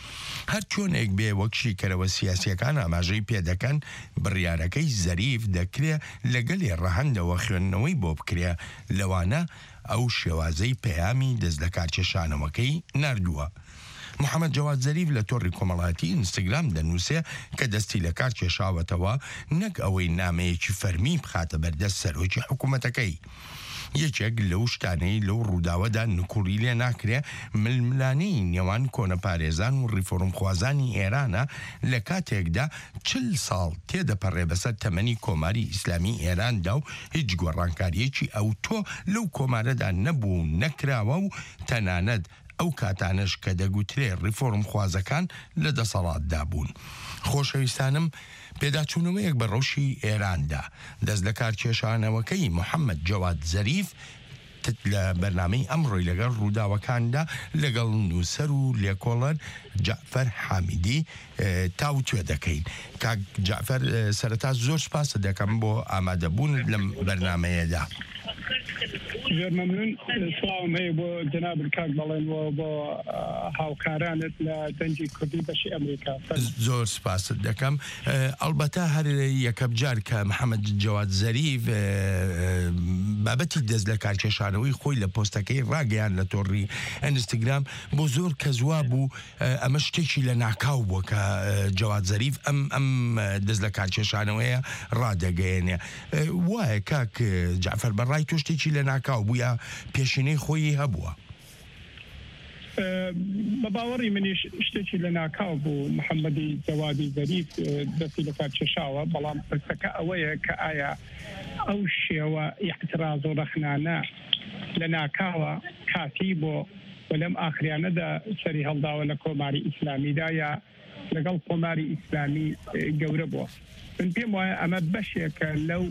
هەر چۆنێک بێ وەکشی کەرەوە سیاسیەکان ئاماژەی پێدەکەن بڕیارەکەی زەریف دەکرێت لەگەڵی ڕەهەندەوە خوێندنەوەی بۆ بکرێ لەوانە ئەو شێوازەی پەیامی دەست لە کارکێشانەوەکەی نردووە. محەممەد جەواد زەریف لە تۆڕی کۆمەڵاتی ئینستاگرام دەنووسێ کە دەستی لە کار کێشاوەتەوە نەک ئەوەی نامەیەکی فەرمی بخاتە بەردەست سەرۆکی حکوومەتەکەی. یەکێک لەو شتانەی لەو ڕووداوەدا نکوڕی لێ ناکرێ ململانەی نێوان کۆنەپارێزان و ڕیفۆرمخوازانی ئێرانە لە کاتێکدا 40 ساڵ تێدەپەڕێ بەسەر تەمەنی کۆماری ئیسلامی ئێراندا و هیچ گۆڕانکاریەکی ئەو تۆ لەو کۆمارەدا نەبوو نەکراوە و تەنانەت ئەو کاتانش کە دەگوترێ ڕیفۆرم خوازەکان لە دەسەڵاتدا بوون. خۆشەویستانم پێداچوونەوەیەک بە ڕەوشی ئێراندا دەست لە کارکێشانەوەکەی محەممەد جەواد زەریف لە بەرنامەی ئەمڕۆی لەگەڵ ڕووداوەکاندا لەگەڵ نووسەر و لێکۆڵەر جعفەر حامیدی تاوتوێ دەکەین. کاک جعفەر سەرەتا زۆر سپاس دەکەم بۆ ئامادەبوون لەم بەرنامەیەدا. زۆر مەمنون. سڵاوم هەیە بۆ جەناب کاک بەڵێنەوە بۆ هاوکارانت لە دەنگی کوردی بەشی ئەمریکا. زۆر سپاست دەکەم. ئەڵبەتە هەر یەکەم جار کە محەممەد جەواد زەریف بابەتی دەست لە کارکێشانەوەی خۆی لە پۆستەکەی ڕاگەیان لە تۆڕی ئینستاگرام بۆ زۆر کە زوا بوو ئەمە شتێکی لە ناکاو بووە کە جەواد زەریف ئەم دەست لە کارکێشانەوەیە ڕادەگەیەنێ. وایە کاک جعفەر بەڕای تۆ شتێکی لە ناکاو بوو یا پێشینەی خۆی هەبووە؟ بە باوەڕی منیش شتێکی لە ناکاو بوو محەممەدی جەوادی زەریف دەستی لە کارکێشاوە، بەڵام پرسەکە ئەوەیە کە ئایا ئەو شێوە ئیحتراز و ڕەخنانە لە ناکاوە کاتی بۆ و لەم ئاخریانەدا سەری هەڵداوە لە کۆماری ئیسلامیدا یا لەگەڵ کۆماری ئیسلامی گەورە بووە. من پێم وایە ئەمە بەشێکە لەو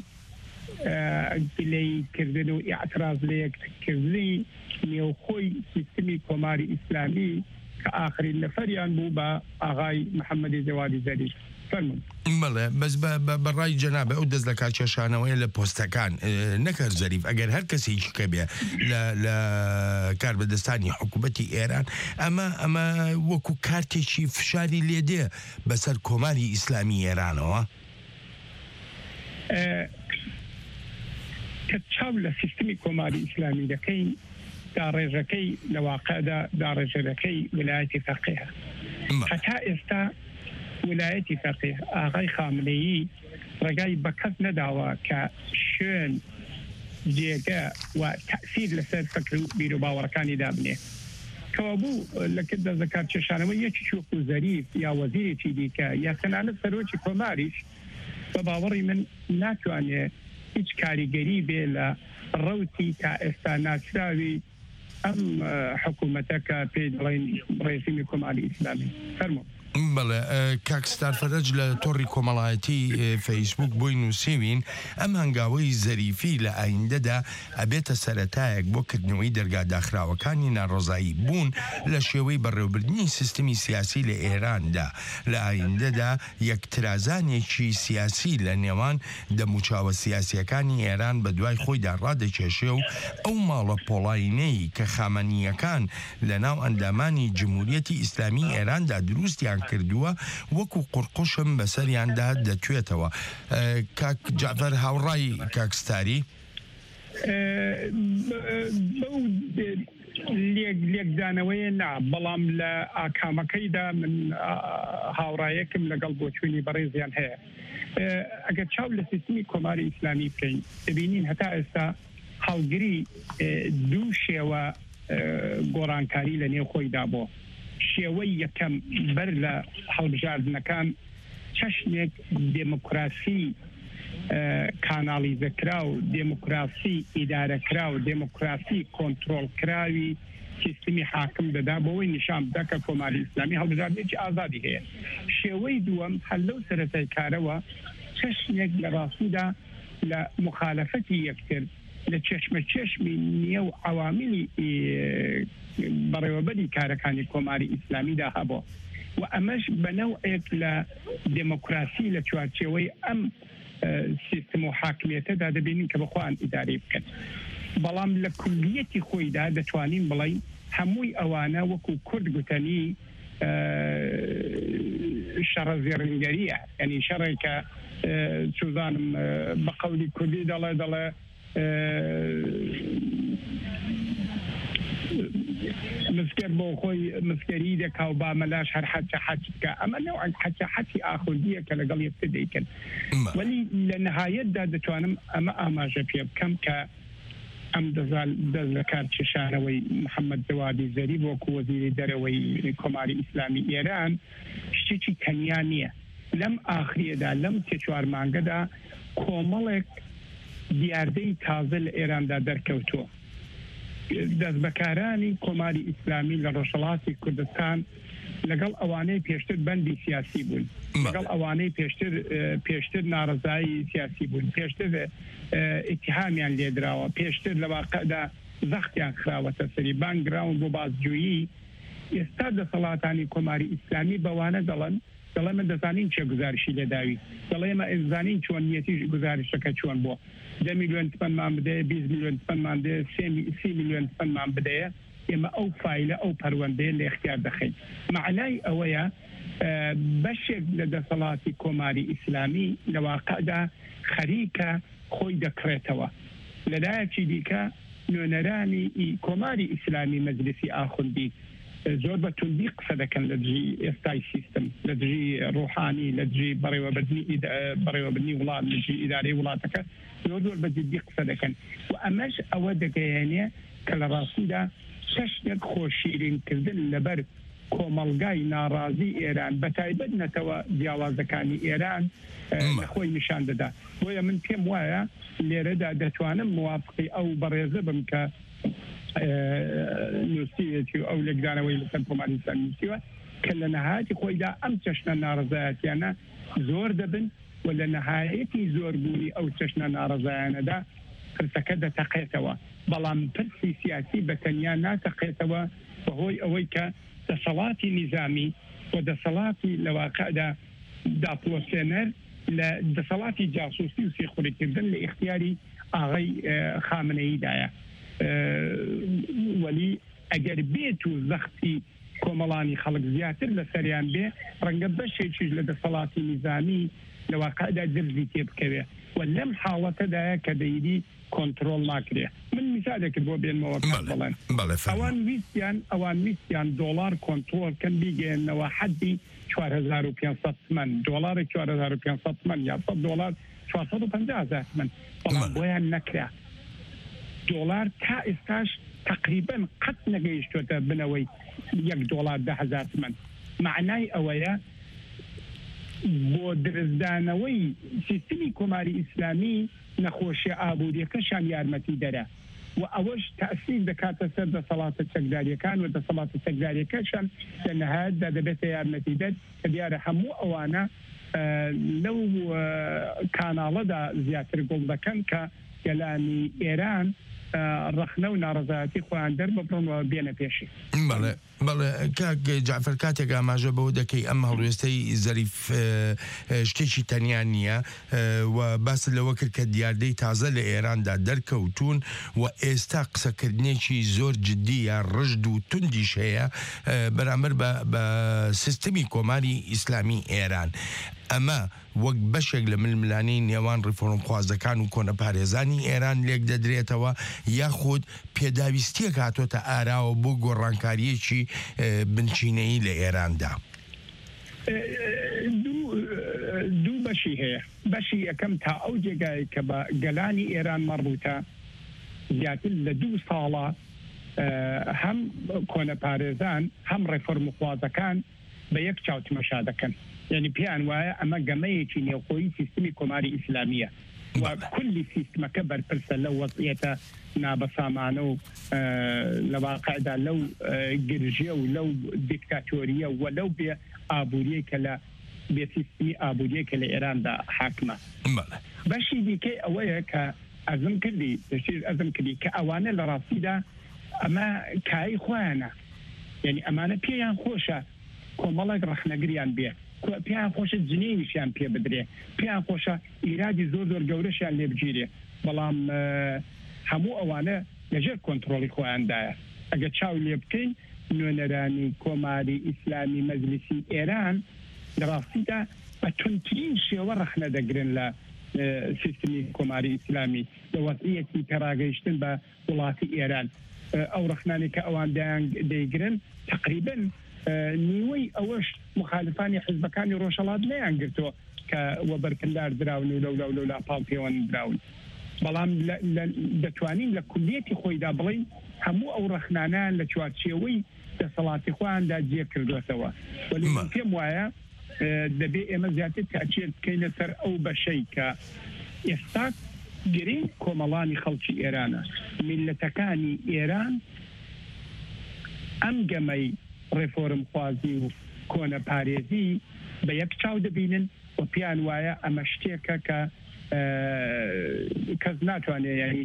گلەیکردن و ئیعتراز لە یەککردنی نێوخۆی سیستمی کۆماری ئیسلامی کە ئاخرین نەفەریان بوو بە ئاغای محەممەدی جەوادی زەریف. بەڵێ بەس بەڕای جەنابە ئەو دەست لە کارکێشانەوەیە لە پۆستەکان نەکرد زەریف ئەگەر هەر کەسێکی کە بێ لە کاربەدەستانی حکوومەتی ئێران ئەمە وەکو کارتێکی فشاری لێدێ بەسەر کۆماری ئیسلامی ئێرانەوە کە چاو لە سیستمی کۆماری ئیسلامی دەکەین داڕێژەکەی لە واقعدا داڕێژەکەی ویلایەتی فەقیه. هەتا ئێستا ویلایەتی فەقیه ئاغای خامنەیی ڕێگای بە کەس نەداوە کە شوێن جێگە و تەئسیر لەسەر فەکر و بیر و باوەڕەکانی دابنێ. کەوا بوو لە دەست لە کارکێشانەوە یەکیش وەکو زەریف یا وەزیرێکی دیکە یا تەنانەت سەرۆکی کۆماریش بە باوەڕی من ناتوانێت هیچ کاریگەری بێ لە ڕەوتی تا ئێستا ناچراوی ئەم حکوومەتەکە پێی دەڵێن ڕێژیمی کۆماری ئیسلامی. فەرموو. بەڵێ کاکستار فەرەج لە تۆڕی کۆمەڵایەتی فەیسبوک بۆی نووسێوین ئەم هەنگاوەی زەریفی لە ئایندەدا ئەبێتە سەرەتایەک بۆ کردنەوەی دەرگاداخراوەکانی ناڕۆزایی بوون لە شێوەی بەڕێوەبردننی سیستمی سیاسی لە ئێراندا. لە ئایندەدا یەکترازانێکی سیاسی لە نێوان دەموچاوە سیاسیەکانی ئێران بە دوای خۆیدا ڕادەکێشێ و ئەو ماڵە پۆڵاینەی کە خامەنیەکان لە ناو ئەندامانی جمهوریەتی ئیسلامی ئێراندا دروستیان کردووە وەکو قورقوشم بەسەریاندا دەتوێتەوە. کاک جعفەر هاوڕای کاکستاری لێکدانەوەیە نا، بەڵام لە ئاکامەکەیدا من هاوڕایەکم لەگەڵ بۆچوونی بەڕێزیان هەیە. ئەگەر چاو لە سیستمی کۆماری ئیسلامی بکەین دەبینین هەتا ئێستا هەڵگری دوو شێوە گۆڕانکاری لە نێو خۆیدا بۆ. شێوەی یەکەم بەر لە هەڵبژاردنەکان چەشنێک دێموکراسی کانالیزەکرا و دێموکراسی ئیدارەکرا و دێموکراسی کۆنتڕۆڵکراوی سیستمی حاکم دەدا بۆەوەی نیشان بدە کە کۆماری ئیسلامی هەڵبژاردنێکی ئازادی هەیە. شێوەی دووەم هەر لەو سەرەتای کارەوە چەشنێک لە ڕاستیدا لە مخالەفەتی یەکتر لە چێشمە چێشمی نێو عەواملی بەڕێوەبەری کارەکانی کۆماری ئیسلامیدا هەبوو و ئەمەش بەنەوعێک لە دێموکراسی لە چوارچێوەی ئەم سیستم و حاکمیەتەدا دەبینین کە بەخۆیان ئیداری بکەن. بەڵام لە کولیەتی خۆیدا دەتوانین بڵین هەمووی ئەوانە وەکو کورد گوتنی شەڕە زێڕینگەریە ینی شەڕێکە سوزانم بە قەولی کوردی دەڵێ مسکر بۆ خۆی مسکەری دەکا و با مەلاش هەر حەچە حەچ بکە ئەمە نەوەک حەچە حەچی ئاخوندیە کە لەگەڵ یەکتر دەیکەن وەلی لە نەهایەتدا دەتوانم ئەمە ئاماژە پێ بکەم کە ئەم دەست لە کار چێشانەوەی محەممەد جەوادی زەریف وەکو وەزیری دەرەوەی کۆماری ئیسلامی ئێران شتێکی تەنیا نییە لەم ئاخریەدا لەم سێ چوار مانگەدا کۆمەڵێک دیاردەی تازە لە ئێراندا دەرکەوتووە دەست بەکارانی کۆماری ئیسلامی لە ڕۆژهەڵاتی کوردستان لەگەڵ ئەوانەی پێشتر بەندی سیاسی بوون لەگەڵ ئەوانەی پێشتر ناڕزایی سیاسی بوون پێشتر ئیتیهامیان لێدراوە پێشتر لە واقعدا زەختیان خراوەتە سەری بانگراون بۆ بازجویی ئێستا دەسەڵاتانی کۆماری ئیسلامی بەوانە دەڵێ من دەزانین چێ گزارشی لێداوی دەڵێ ئێمە ئێزانین چۆن نیەتی گزارشەکە چۆن بۆ 10 میلیۆن تپەنمان بدەیە 20 میلیۆن تپەنمان بدەیە 30 میلیۆن تپەنمان بدەیە ئێمە ئەو فایلە ئەو پەروەندەیە لە اختیار دەخەین معنای ئەوەیە بەشێک لە دەسەڵاتی کۆماری ئیسلامی لە واقعدا خەریکە خۆی دەکرێتەوە لەلایەکی دیکە نوێنەرانی کۆماری ئیسلامی مەجلیسی ئاخوندی زۆر بە توندی قسە دەکەن لە دژی ئێستای سیستم لە دژی ڕوحانی لە دژی بەڕێوەبردنی وڵات لە دژی ئیدارەی وڵاتەکە زۆر بە جدی قسە دەکەن و ئەمەش ئەوە دەگەیەنێ کە لە ڕاستیدا شەشتێک خۆشیرینکردن لەبەر کۆمەلگای ناڕازی ئێران بە تایبەت نەتەوە جیاوازەکانی ئێران خۆی نیشان دەدا بۆیە من پێم وایە لێرەدا دەتوانم موافقی ئەو بەڕێزە بم کە نووسیەتی و ئەو لەگدانەوەی لەسەر کۆماری ئیسلامی نووسیوە کە لە نەهایەتی خۆیدا ئەم چەشنە ناڕزایەتیانە زۆر دەبن و لە نەهایەتی زۆربوونی ئەو چەشنە ناڕزایانەدا پرسەکە دەتەقێتەوە بەڵام پرسی سیاسی بە تەنیا ناتەقێتەوە بەهۆی ئەوەی کە دەسەڵاتی نظامی و دەسەڵاتی لە واقعدا داپۆسێنەر لە دەسەڵاتی جاسوسی و سێخوڕیکردن لە اختیاری ئاغای خامنەییدایە وەلی ئەگەر بێت و زەختی کۆمەڵانی خەڵک زیاتر لە سەریان بێ ڕەنگە بەشێکیش لە دەسەڵاتی نظامی لە واقعدا درزی تێ بکەوێ و لەم حاڵەتەدایە کە دەیدی کۆنتترۆل ناکرێ من میسالێکت بۆ بێنمەوە بڵێن ئەوان ویستیان دۆلار کۆنتترۆلکەن بیگەێنەوە حەدی 4500 من دۆلاری 4500 من یا $100 450,000 من بەڵام بۆیان نەکرا دۆلار تا ئێستاش تقریبا قەت نەگەیشتوتە بنەوەی $1 من معنای ئەوەیە بۆ درزدانەوەی سیستمی کۆماری ئیسلامی نەخۆشیە ئابوووریەکەشان یارمەتی دەرە و ئەوەش تەأسیر دەکاتە سەر دەسەڵاتە چەکداریەکان و دەسەڵاتە چەکداریەکەشان لە نەهایەتدا دەبێتە یارمەتی دەر کە دیارە هەموو ئەوانە لەو کاناڵەدا زیاتر گوڵ دەکەن کە گەلانی ئێران ڕخنە و ناڕزایەتی خۆیان دەرببڕنەوە بێنە پێشی بەڵێ کاک جعفەر کاتێک ئاماژە بەوە دەکەی ئەم هەڵوێستەی زەریف شتێکی تەنیا نییە و باس لەوە کرد کە دیاردەی تازە لە ئێراندا دەرکەوتون و ئێستا قسەکردنێکی زۆر جددی یا ڕژد و توندیش هەیە بەرامبەر بە سیستمی کۆماری ئیسلامی ئێران ئەمە وەک بەشێک لە ململانەی نێوان ڕیفۆرم خوازەکان و کۆنە پارێزانی ئێران لێک دەدرێتەوە یاخود پێداویستیەک هاتۆتە ئاراوە بۆ گۆڕانکاریەکی بنچینەیی لە ئێراندا دوو بەشی هەیە بەشی یەکەم تا ئەو جێگای کە بە گەلانی ئێران مەڕبووتە زیاتر لە 2 ساڵە هەم کۆنە پارێزان هەم ڕێفۆرم خوازەکان بە یەک چاوتمەشا دەکەن یعنی پیان وایە ئەمە گەمەیەکی نێوخۆیی سیستمی کۆماری ئیسلامیە و کولی سیستمەکە بەرپرسە لەو وەزعیەتە نابەسامانە و لە واقعدا لەو گرژیە و لەو دیکتاتۆریە و لەو بێ ئابووریە کە لە بێ سیستمی ئابووریە کە لە ئێراندا حاکمە بەشی دیکەی ئەوەیە کە ئەزم کردی کە ئەوانە لە ڕاستیدا ئەمە کای خۆیانە یعنی ئەمانە پێیان خۆشە کۆمەڵێک ڕەخنەگریان بێ پێیان خۆشە جنێویشیان پێ بدرێ پێیان خۆشە ئیرادی زۆر گەورەشیان لێ بگیرێ بەڵام هەموو ئەوانە لەژێر کۆنتترۆلی خۆیاندایە ئەگە چاو لێ بکەین نوێنەرانی کۆماری ئیسلامی مەجلیسی ئێران لە ڕاستیدا بە تونترین شێوە ڕەخنە دەگرن لە سیستمی کۆماری ئیسلامی لە وەزعیەتی پێڕاگەیشتن بە وڵاتی ئێران ئەو ڕەخنانی کە ئەوان دەیگرن تقریبا نیوەی ئەوەش مخالفانی حزبەکانی ڕۆژهەڵات نەیان گرتووە کە وە بەرکەندار دراون و لەو لاپاڵ پێوەن دراون بەڵام دەتوانین لە کولیەتی خۆیدا بڵین هەموو ئەو ڕەخنانان لە چوارچێوەی دەسەڵاتی خۆیاندا جێ کردوێتەوە وەلی پێم وایە دەبێ ئێمە زیاتر تاکید بکەین لەسەر ئەو بەشەی کە ئێستا گرنگ کۆمەڵانی خەڵکی ئێرانە میلەتەکانی ئێران ئەم گەمەی ڕێفۆرم خوازی و کۆنە پارێزی بە یەک چاو دەبینن و پیان وایە ئەمە شتێکە کە کەس ناتوانێت ینی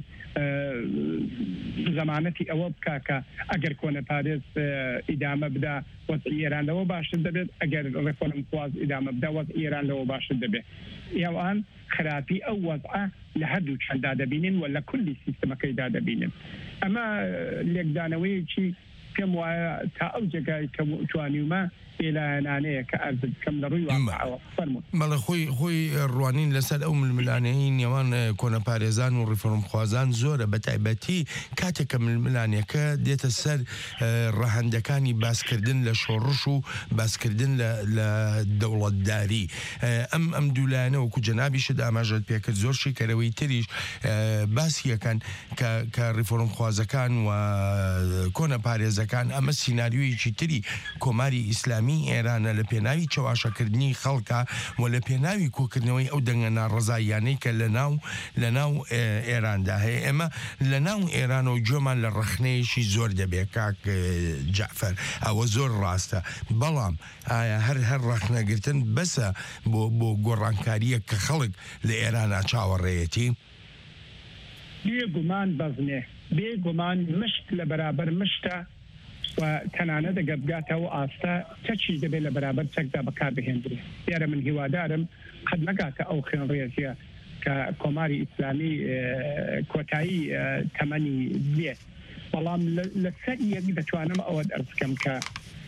زەمانەتی ئەوە بکە کە ئەگەر کۆنە پارێز ئیدامە بدا وەزعی ئێران لەوە باشتر دەبێت ئەگەر ڕێفۆرم خواز ئیدامە بدا وەزعی ئێران لەوە باشتر دەبێت یاوان خراپی ئەو وەزعە لە هەردوو چەندا دەبینن و لە کولی سیستەمەکەیدا دەبینن ئەمە لێکدانەوەیەکی پێم وایە تا ئەو جێگای کە توانیمە ئێلانانەیە کە ئەرز بکەم لە ڕووی واقعەوە فەرموون بەڵێ خۆی ڕوانین لەسەر ئەو ململانەی نێوان کۆنەپارێزان و ڕیفۆرمخوازان زۆرە بە تایبەتی کاتێکە ململانەکە دێتە سەر ڕەهەندەکانی باسکردن لە شۆڕش و باسکردن لە دەوڵەتداری ئەم دوولایەنە وەکو جەنابیشت ئاماژەت پێکرد زۆر شیکەرەوەی تریش باسیەکەن کە ڕیفۆرمخوازەکان و کۆنەپارێزەکان ئەمە سیناریۆیەکی تری کۆماری ئیسلامی ئێرانە لە پێناوی چاواشەکردنی خەڵکە و لە پێناوی کۆکردنەوەی ئەو دەنگە ناڕزاییانەی کە لە ناو ئێراندا هەیە ئێمە لە ناو ئێران و جۆمان لە ڕەخنەیەشی زۆر دەبێت کاک جعفەر ئەوە زۆر ڕاستە بەڵام ئایا هەر ڕەخنەگرتن بەسە بۆ گۆڕانکاریە کە خەڵک لە ئێرانە چاوەڕێیەتی بێگومان بەزنێ بێگومان مشت لە بەرابەر مشتە و تەنانە دەگەبگاتەوە ئاستا چەچی دەبێت لە بەرابەر چەکدا بەکار بهێنرێ دیارە من هیوادارم قەت نەگاتە ئەو خوێنڕێژیە کە کۆماری ئیسلامی کۆتایی تەمەنی بێت بەڵام لەسەر یەک دەتوانم ئەوە دەرز بکەم کە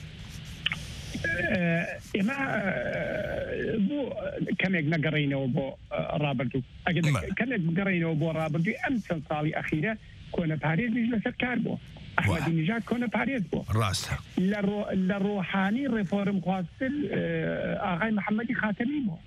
ئێمە بۆ کەمێک نەگەڕینەوە بۆ ڕابردوو ئەگەر کەمێک بگەڕینەوە بۆ ڕابردووی ئەم چەند ساڵی ئەخیرە کۆنەپارێزیش لەسەر کار بووە ئەحمەدی نیژاد کۆنەپارێز بووە ڕاستە لە ڕۆحانی ڕێفۆرم خواستن ئاغای محەممەدی خاتەمی بووە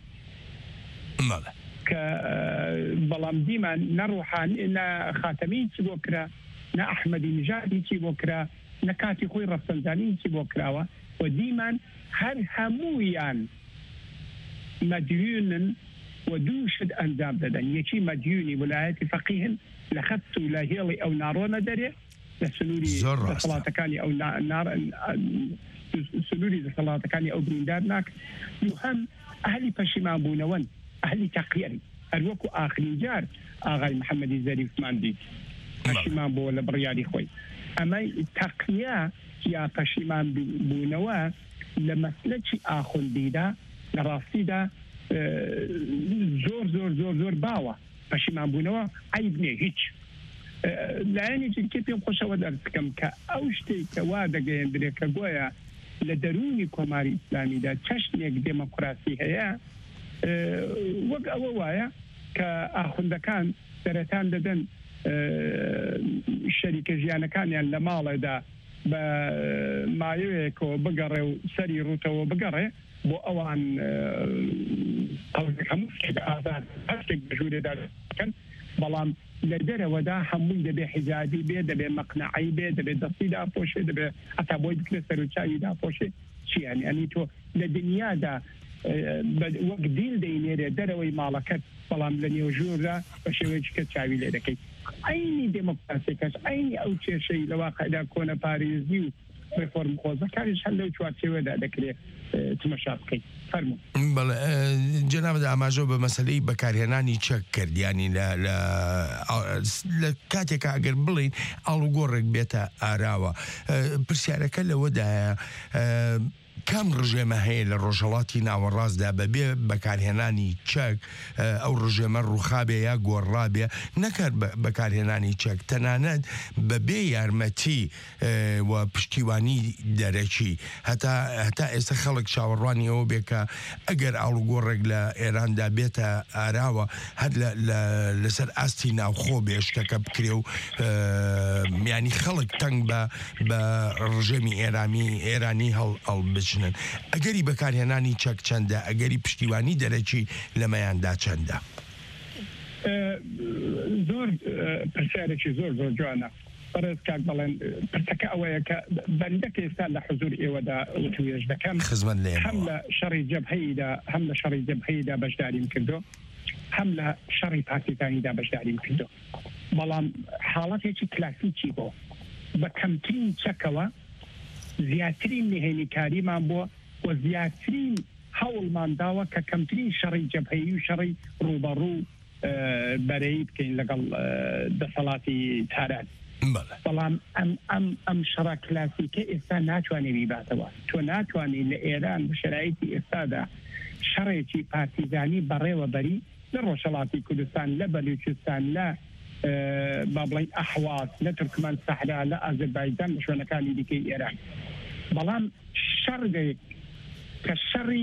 کە بەڵام دیمان نەڕۆحانی نە خاتەمی چی بۆ کرا نە ئەحمەدی نیژادی چی بۆ کرا نە کاتی خۆی ڕەفسەنجانی چی بۆ کراوە و دیمان هەر هەموویان مەدیونن و دوو شت ئەنجام دەدەن یەکی مەدیونی ویلایەتی فەقیهن لە خەت و لە هێڵی ئەو ناڕۆنە دەرێ لە سنووری دەسەڵاتەکانی ئەو سنووری دەسەڵاتەکانی ئەو بریندار ناکە دووهەم ئەهلی پەشیمان بوونەوەن ئەهلی تەقیەری هەر وەکو ئاخرین جار ئاغای محەممەدی زەریفمان دیت پەشیمان بۆ لە بڕیاری خۆی ئەمەی تەقیە یا پەشیمان بوونەوە لە مەسلەکی ئاخوندیدا لە ڕاستیدا زۆر باوە پەشیمان بوونەوە عیب نیە هیچ لایەنی جلکێ پێم خۆشەوە دەرز بکەم کە ئەو شتێک کە وا دەگەیەندرێت کە گۆیە لە دەرونی کۆماری ئیسلامیدا چەشنێک دێمەکراسی هەیە وەک ئەوە وایە کە ئاخوندەکان دەرەتان دەدەن شەریکە ژیانەکانیان لە ماڵێدا بە مایەوەیەکەوە بگەڕێ و سەری ڕوتەوە بگەڕێ بۆ ئەوان هەموو ئازاد هەستێک بەژوورێدا دەکەن بەڵام لە دەرەوەدا هەمووی دەبێ حیجابی بێ دەبێ مەقنعی بێ دەبێت دەستی داپۆشێ دەبێ ئەتا بۆی بکرێت سەرچاوی داپۆشێ چیانی ئەنی تۆ لە دنیادا وەک دیل دەینێرێ دەرەوەی ماڵەکەت بەڵام لە نێوژووردا بە شێوەیەکی کە چاوی لێ دەکەیت ئەینی دموکراسیەکەش ئەینی ئەو کێشەی لە واقعدا کۆنەپارێزی و ڕێفۆرم خۆزەکانیش هەر لەو چوارچێوەدا دەکرێت تمەشا بکەیت فەرموو بەڵێ جەنابەت ئاماژە بە مەسەلەی بەکارهێنانی چەک کردیانی لە کاتێکە ئەگەر بڵین ئاڵوگۆڕێک بێتە ئاراوە پرسیارەکە لەوەدایە کام ڕژێمە هەیە لە ڕۆژهڵاتی ناوەڕاستدا بەبێ بەکارهێنانی چەک ئەو ڕژێمە ڕووخابێ یا گۆڕابێ نەکات بەکارهێنانی چەک تەنانەت بەبێ یارمەتی و پشتیوانی دەرەکی هەتا ئێستا خەڵک چاوەڕوانی ئەوە بێ کە ئەگەر ئاڵوگۆڕێک لە ئێراندا بێتە ئاراوە هەر لەسەر ئاستی ناوخۆ بێ شتەکە بکرێ و میانی خەڵک تەنگ بە ڕژێمی ئێرانی هەڵبچنن ئەگەری بەکارهێنانی چەک چەندە ئەگەری پشتیوانی دەرەکی لەمەیاندا چەندە زۆر پرسیارێکی زۆر جوانە بەڕێز کاک بەڵێن پرسەکە ئەوەیە کە بەندەکە ئێستا لە حزور ئێوەدا وتوێژ دەکەم هەم لە شەڕی جەبهەیدا بەشداریم کردو هەم لە شەڕی پاکستانیدا بەشداریم کردو بەڵام حاڵەتێکی کلاسیکی بۆ بە کەمترین چەکەوە زیاترین نهێنیکاریمان بووە و زیاترین هەوڵمان داوە کە کەمترین شەڕی جەبهەیی و شەڕی ڕوبەڕوو بەرەی بکەین لەگەڵ دەسەڵاتی تاران بەڵام ئەم شەڕە کلاسیکە ئێستا ناتوانێت بیباتەوە تۆ ناتوانانی لە ئێران بە شەرایەتی ئێستادا شەڕێکی پارتیزانی بەڕێوە بەری لە ڕۆژهەڵاتی کوردستان لە بەلوچستان لە با بڵین ئەحواز لە تورکمان سەحرا لە ئازەربایجان لە شوێنەکانی دیکەی ئێران بەڵام شەڕێک کە شەڕی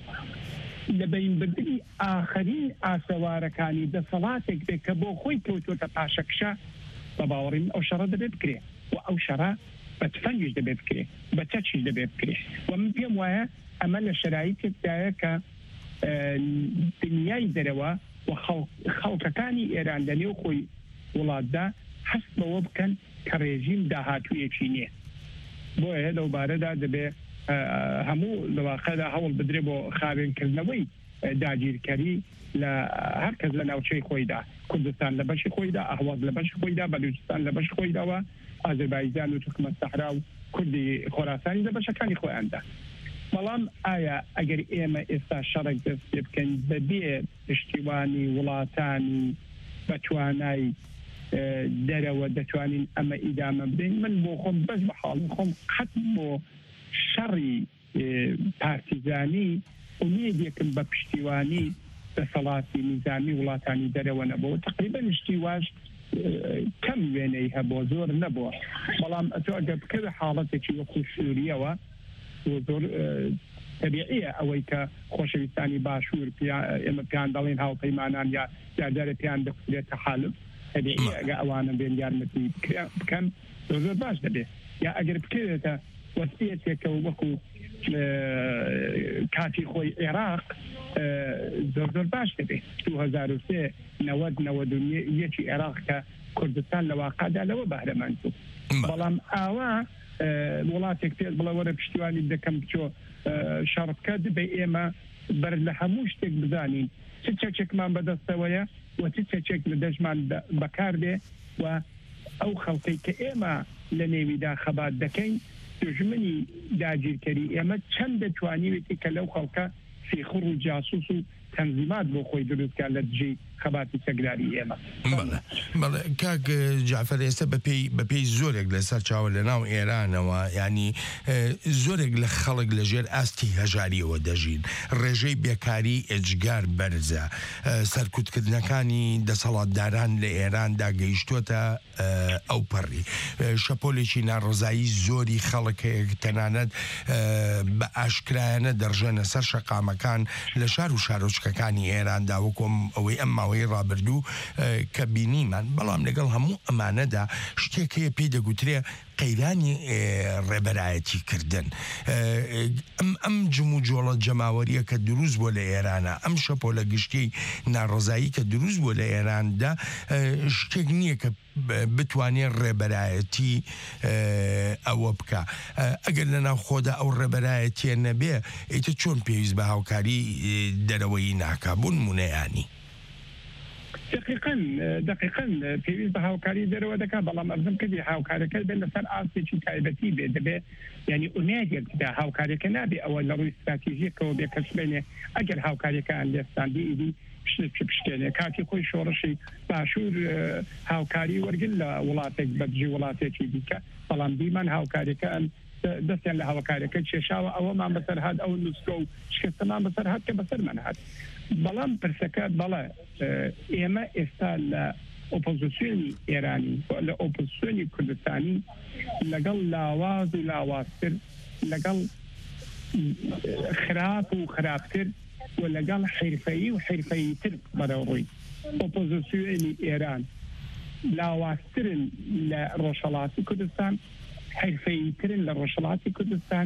لە بەینبردنی ئاخرین ئاسەوارەکانی دەسەڵاتێک بێت کە بۆ خۆی کەوتوتە پاشەکشە بە باوەڕیم ئەو شەڕە دەبێت بکرێ و ئەو شەڕە بە تفەنگیش دەبێت بکرێ بە چەچیش دەبێت بکرێ و من پێم وایە ئەمە لە شەرایطێکدایە کە دنیای دەرەوە و خەڵکەکانی ئێران لە نێو خۆی وڵاتدا هەست بەوە بکەن کە ڕێژیم داهاتوویەکی نییە بۆیە لەوبارەدا دەبێت هەموو لەواقعدا هەوڵ بدرێ بۆ خاوێنکردنەوەی داگیرکەری لە هەر کەس لە ناوچەی خۆیدا کوردستان لە بەشی خۆیدا ئەحواز لە بەشی خۆیدا بەلوچستان لە بەش خۆیداوە ئازەربایجان و تورکمەن سەحرا و کوردی خۆراسانی لە بەشەکانی خۆیاندا بەڵام ئایا ئەگەر ئێمە ئێستا شەڕێک دەست پێ بکەین بەبێ پشتیوانی وڵاتانی بەتوانای دەرەوە دەتوانین ئەمە ئیدامە بدەین من بۆ خۆم بەش بە حاڵی خۆم قەت بۆ شەڕی پارتیزانی ئومێدێکم بە پشتیوانی دەسەڵاتی نیزامی وڵاتانی دەرەوە نەبوو تقریبا شتی واش کەم وێنەی هەبوو زۆر نەبووە بەڵام ئەتۆ ئەگەر بکەوێ حاڵەتێکی وەکو سووریەوە زۆر تەبیعیە ئەوەی کە خۆشەویستانی باشوور ئێمە پیان دەڵێن هاوپەیمانان یا جاردارە پیان دەخورێتە حالب تەبیعیە ئەگە ئەوانە بێن یارمەتی بکەن زۆر باش دەبێت یا ئەگەر بکەوێتە وەسیەتێکە وەکو کاتی خۆی عێراق زۆر باش دەبێت 2003 یەکی عێراق کە کوردستان لە واقعدا لەوە بەهرەمەند بوو بەڵام ئاوا وڵاتێک پێت بڵێ وەرە پشتیوانی دەکەم بچۆ شەڕبکە دەبێ ئێمە بەر لە هەموو شتێک بزانین چ چەکێکمان بەدەستەوەیە و چ چەکێک لە دەژمان بەکار بێ و ئەو خەڵکەی کە ئێمە لە نێویدا خەبات دەکەین دژمنی داگیرکەری ئێمە چەند دەتوانیوێتی کە لەو خەڵکە فێخڕ و جاسوس و تەنزیمات بۆ خۆی دروستکە لە دژی خەباتی سەگراری ئێمە بەڵێ کاک جعفەر ئێستا بەپێی زۆرێک لەسەر چاوە لە ناو ئێرانەوە ینی زۆرێک لە خەڵک لە ژێر ئاستی هەژاریەوە دەژین ڕێژەی بێکاری ئێجگار بەرزە سەرکوتکردنەکانی دەسەڵاتداران لە ئێراندا گەیشتوتە ئەو پەڕی شەپۆلێکی ناڕزایی زۆری خەڵک تەنانەت بە ئاشکرایانە دەڕژێنە سەر شەقامەکان لە شار و شارۆچکەکانی ئێراندا وەکۆم ئەوەی ئەم ماوەی ڕابردوو کە بینیمان بەڵام لەگەڵ هەموو ئەمانەدا شتێک هەیە پێی دەگوترێ قەیرانی ڕێبەرایەتی کردن ئەم جمو جۆڵە جەماوەریە کە دروست بۆ لە ئێرانە ئەم شەپۆلە گشتی ناڕزایی کە دروست بۆ لە ئێراندا شتێک نییە کە بتوانێت ڕێبەرایەتی ئەوە بکە ئەگەر لە ناو خۆدا ئەو ڕێبەرایەتیە نەبێ ئیتر چۆن پێویست بە هاوکاری دەرەوەی ناکبوون مونەیانی دقیقاً پێویست بە هاوکاری دەرەوە دەکا بەڵام ئەرزم کردی هاوکارەکە بێت لەسەر ئاستێکی تایبەتی بێ دەبێ ینی ئومێدێکدا هاوکارەکە نابێ ئەوە لە ڕووی استراتیژیەکەوە بێ کەس بێنێ ئەگەر هاوکاریەکان لێستاندی ئیدی پشتێنێ کاتی خۆی شۆڕشی باشوور هاوکاری وەرگن لە وڵاتێک بەدژی وڵاتێکی دیکە بەڵام دیمان هاوکاریەکان دەستیان لە هەواکارەکە کێشاوە ئەوەمان بەسەر هات ئەو نووسکە و شکستەمان بەسەر هات کە بەسەرمان هات بەڵام پرسەکە بەڵێ ئێمە ئێستا لە ئۆپۆزیسیۆنی ئێرانی لە ئۆپۆزیسیۆنی کوردستانی لەگەڵ لاواز و لاوازتر لەگەڵ خراپ و خراپتر و لەگەڵ حرفەیی و حرفەییتر بەرەوڕووی ئۆپۆزیسیۆنی ئێران لاوازترن لە ڕۆژهەڵاتی کوردستان حرفەییترن لە ڕۆژهەڵاتی کوردستان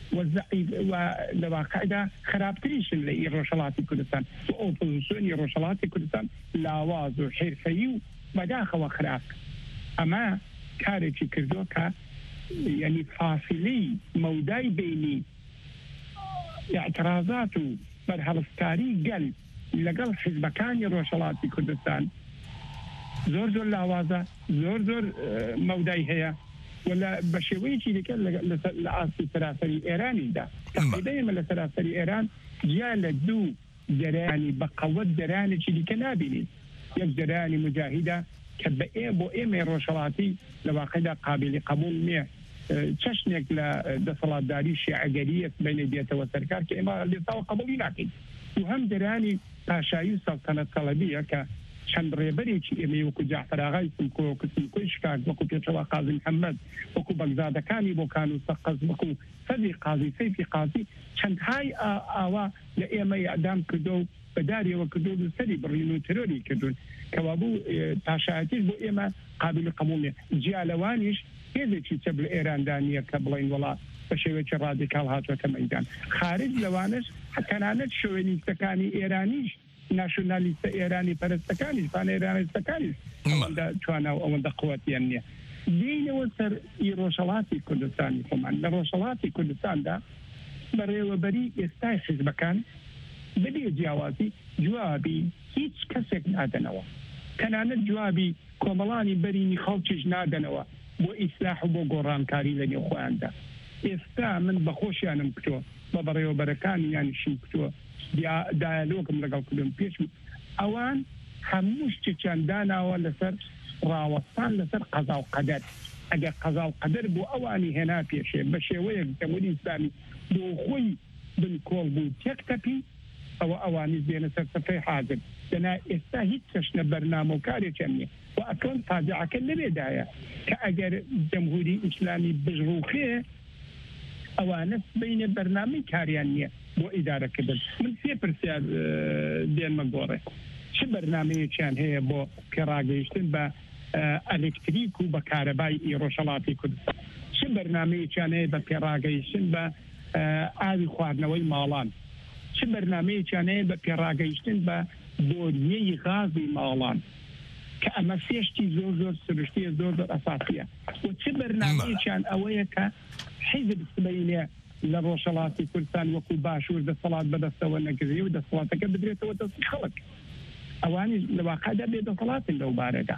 و لە واقعدا خراپتریشن لە ڕۆژهەڵاتی کوردستان و ئۆپۆزیسیۆنی ڕۆژهەڵاتی کوردستان لاواز و حرفەیی و بەداخەوە خراپ ئەمە کارێکی کردووە کە یعنی فاصلەی مەودای بینی اعتراضات و بەرهەڵستکاری گەل لەگەڵ حیزبەکانی ڕۆژهەڵاتی کوردستان زۆر زۆر لاوازە زۆر زۆر مەودای هەیە ولا بە شێوەیەکی دیکە لە ئاستی سەراسەری ئێرانیدا تقریبا لە سەراسەری ئێران جیا لە دوو جەرانی بە قەوەت جەرانێکی دیکە نابینین یەک جەرانی مجاهیدە کە بۆ ئێمە ڕۆژهەڵاتی لە واقعدا قابلی قبول نییە چەشنێک لە دەسەڵاتداری شیعەگەریەت بینێ دێتەوە سەرکار کە ئێمە لێستاوە قبولی ناکەین و هەم جەرانی پاشایی و سەڵتەنەت تەڵەبیە کە چەند ڕێبەرێکی ئێمە وەکو جعفەر ئاغای سمکۆ کوی شکاک وەکو پێچەوە قازی محەممەد وەکو بەگزادەکانی بۆ کان و سەقەز وەکو سەدی قازی سەیفی قازی چەندهای ئاوا لە ئێمە ئەدام کردو و بەداریەوە کردو و سەری بڕین و ترۆری کردوون کەوا بوو پاشایەتیش بۆ ئێمە قابل قبول نیە جیالەوانیش هێزێکی چەب لە ئێراندانیە کە بڵین وڵا بە شێوەیەکی ڕادیکاڵ هاتووەتە مەیدان خارج لەوانش تەنانەت شوێنیستەکانی ئێرانیش ناشۆنالیستە ئێرانی پەرستەکانی پانێرانستەکانیش توانە و ئەوەندە قووەتیان نییە دینەوە سەر ڕۆژهەڵاتی کوردستانی خۆمان لە ڕۆژهەڵاتی کوردستاندا بەڕێوەبەری ئێستای حیزبەکان بەبێ جیاوازی جوابی هیچ کەسێک نادەنەوە تەنانەت جوابی کۆمەڵانی بەرینی خەڵکیش نادەنەوە بۆ ئیسلاح و بۆ گۆڕانکاری لە نێو خۆیاندا ئێستا من بەخۆشیانم کردووە بە بەڕێوەبەرەکانی یانیشیم کردووە دایالۆگم لەگەڵ کردم پێش ئەوان هەموو شتێکیان داناوە لەسەر ڕاوەستان لەسەر قەزا و قەدەر ئەگەر قەزا و قەدەر بۆ ئەوانی هێنا پێشێ بە شێوەیەک جەمهوری ئیسلامی بۆ خۆی بنکۆڵ بوو تێکتەپی ئەوە ئەوانی دێنە سەر سەفەی حاضر دەنا ئێستا هیچ چەشنە بەرنامە و کارێکیان نییە و ئەکەون فاجعەکە لەوێدایە کە ئەگەر جەمهوری ئیسلامی بژڕوخێ ئەوانە بینە بەرنامەی کاریان نییە بۆ ئیدارەکردن من سێ پرسیار دێنمە گۆڕێ چ بەرنامەیەکیان هەیە بۆ پێڕاگەیشتن بە ئەلکتریک و بە کارەبای ڕۆژهەڵاتی کوردستان چ بەرنامەیەکیان هەیە بە پێڕاگەیشتن بە ئاوی خواردنەوەی ماڵان چ بەرنامەیەکیان هەیە بە پێڕاگەیشتن بە بۆریەی غازی ماڵان کە ئەمە سێشتی زۆر زۆر سروشتیە زۆر زۆر ئەساسیە و چ بەرنامەیەکیان ئەوەیە کە حیزب سبەینێ لە ڕۆژهەڵاتی کوردستان وەکو باشوور دەسەڵات بەدەستەوە نەگرێ و دەسەڵاتەکە بدرێتەوە دەستی خەڵک ئەوانی لە واقعدا بێ دەسەڵاتن لەو بارەدا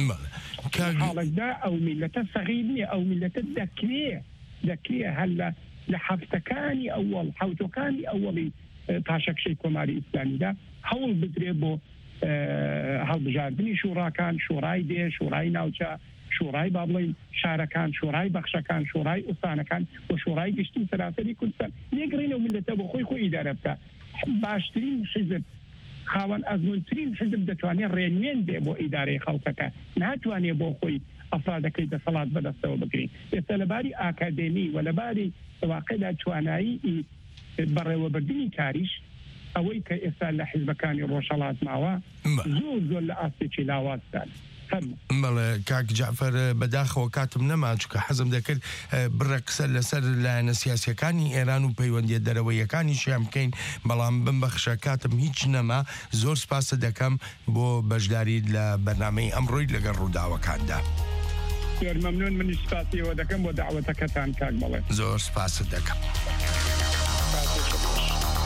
حاڵەتدا ئەو میلەتە سەغیر نییە ئەو میلەتە دەکرێ هەر لە حەفتەکانی ئەوەڵ حوتەکانی ئەوەڵی پاشەکشەی کۆماری ئیسلامیدا هەوڵ بدرێ بۆ هەڵبژاردننی شوڕاکان شوڕای دێ شوڕای ناوچە شوڕای با بڵین شارەکان شوڕای بەخشەکان شوڕای ئوستانەکان و شوڕای گشتی سەراسەری کوردستان لێگرینە میلەتە بۆ خۆی ئیدارە بکە باشترین حیزب خاوەن ئەزمونترین حیزب دەتوانێت ڕێنوێن بێ بۆ ئیدارەی خەڵکەکە ناتوانێت بۆ خۆی ئەفرادەکەی دەسەڵات بەدەستەوە بگرین ئێستا لەباری ئاکادێمی و لەباری واقعدا توانایی بەڕێوەبردننی کاریش ئەوەی کە ئێستا لە حیزبەکانی ڕۆژهەڵات ماوە زۆر زۆر لە ئاستێکی لاوازدان بەڵێ کاک جعفەر بەداخەوە کاتم نەما چکە حەزم دەکرد بڕە قسە لەسەر لایەنە سیاسیەکانی ئێران و پەیوەندیە دەرەوەیەکانی شیان بکەین بەڵام بمبەخشە کاتم هیچ نەما زۆر سپاسە دەکەم بۆ بەشداری لە بەرنامەی ئەمڕۆی لەگەڵ ڕووداوەکاندا زۆر مەمنون منیش سپاسیەوە دەکەم بۆ داوەتەکەتان کاک بەڵێ زۆر سپاسە دەکەم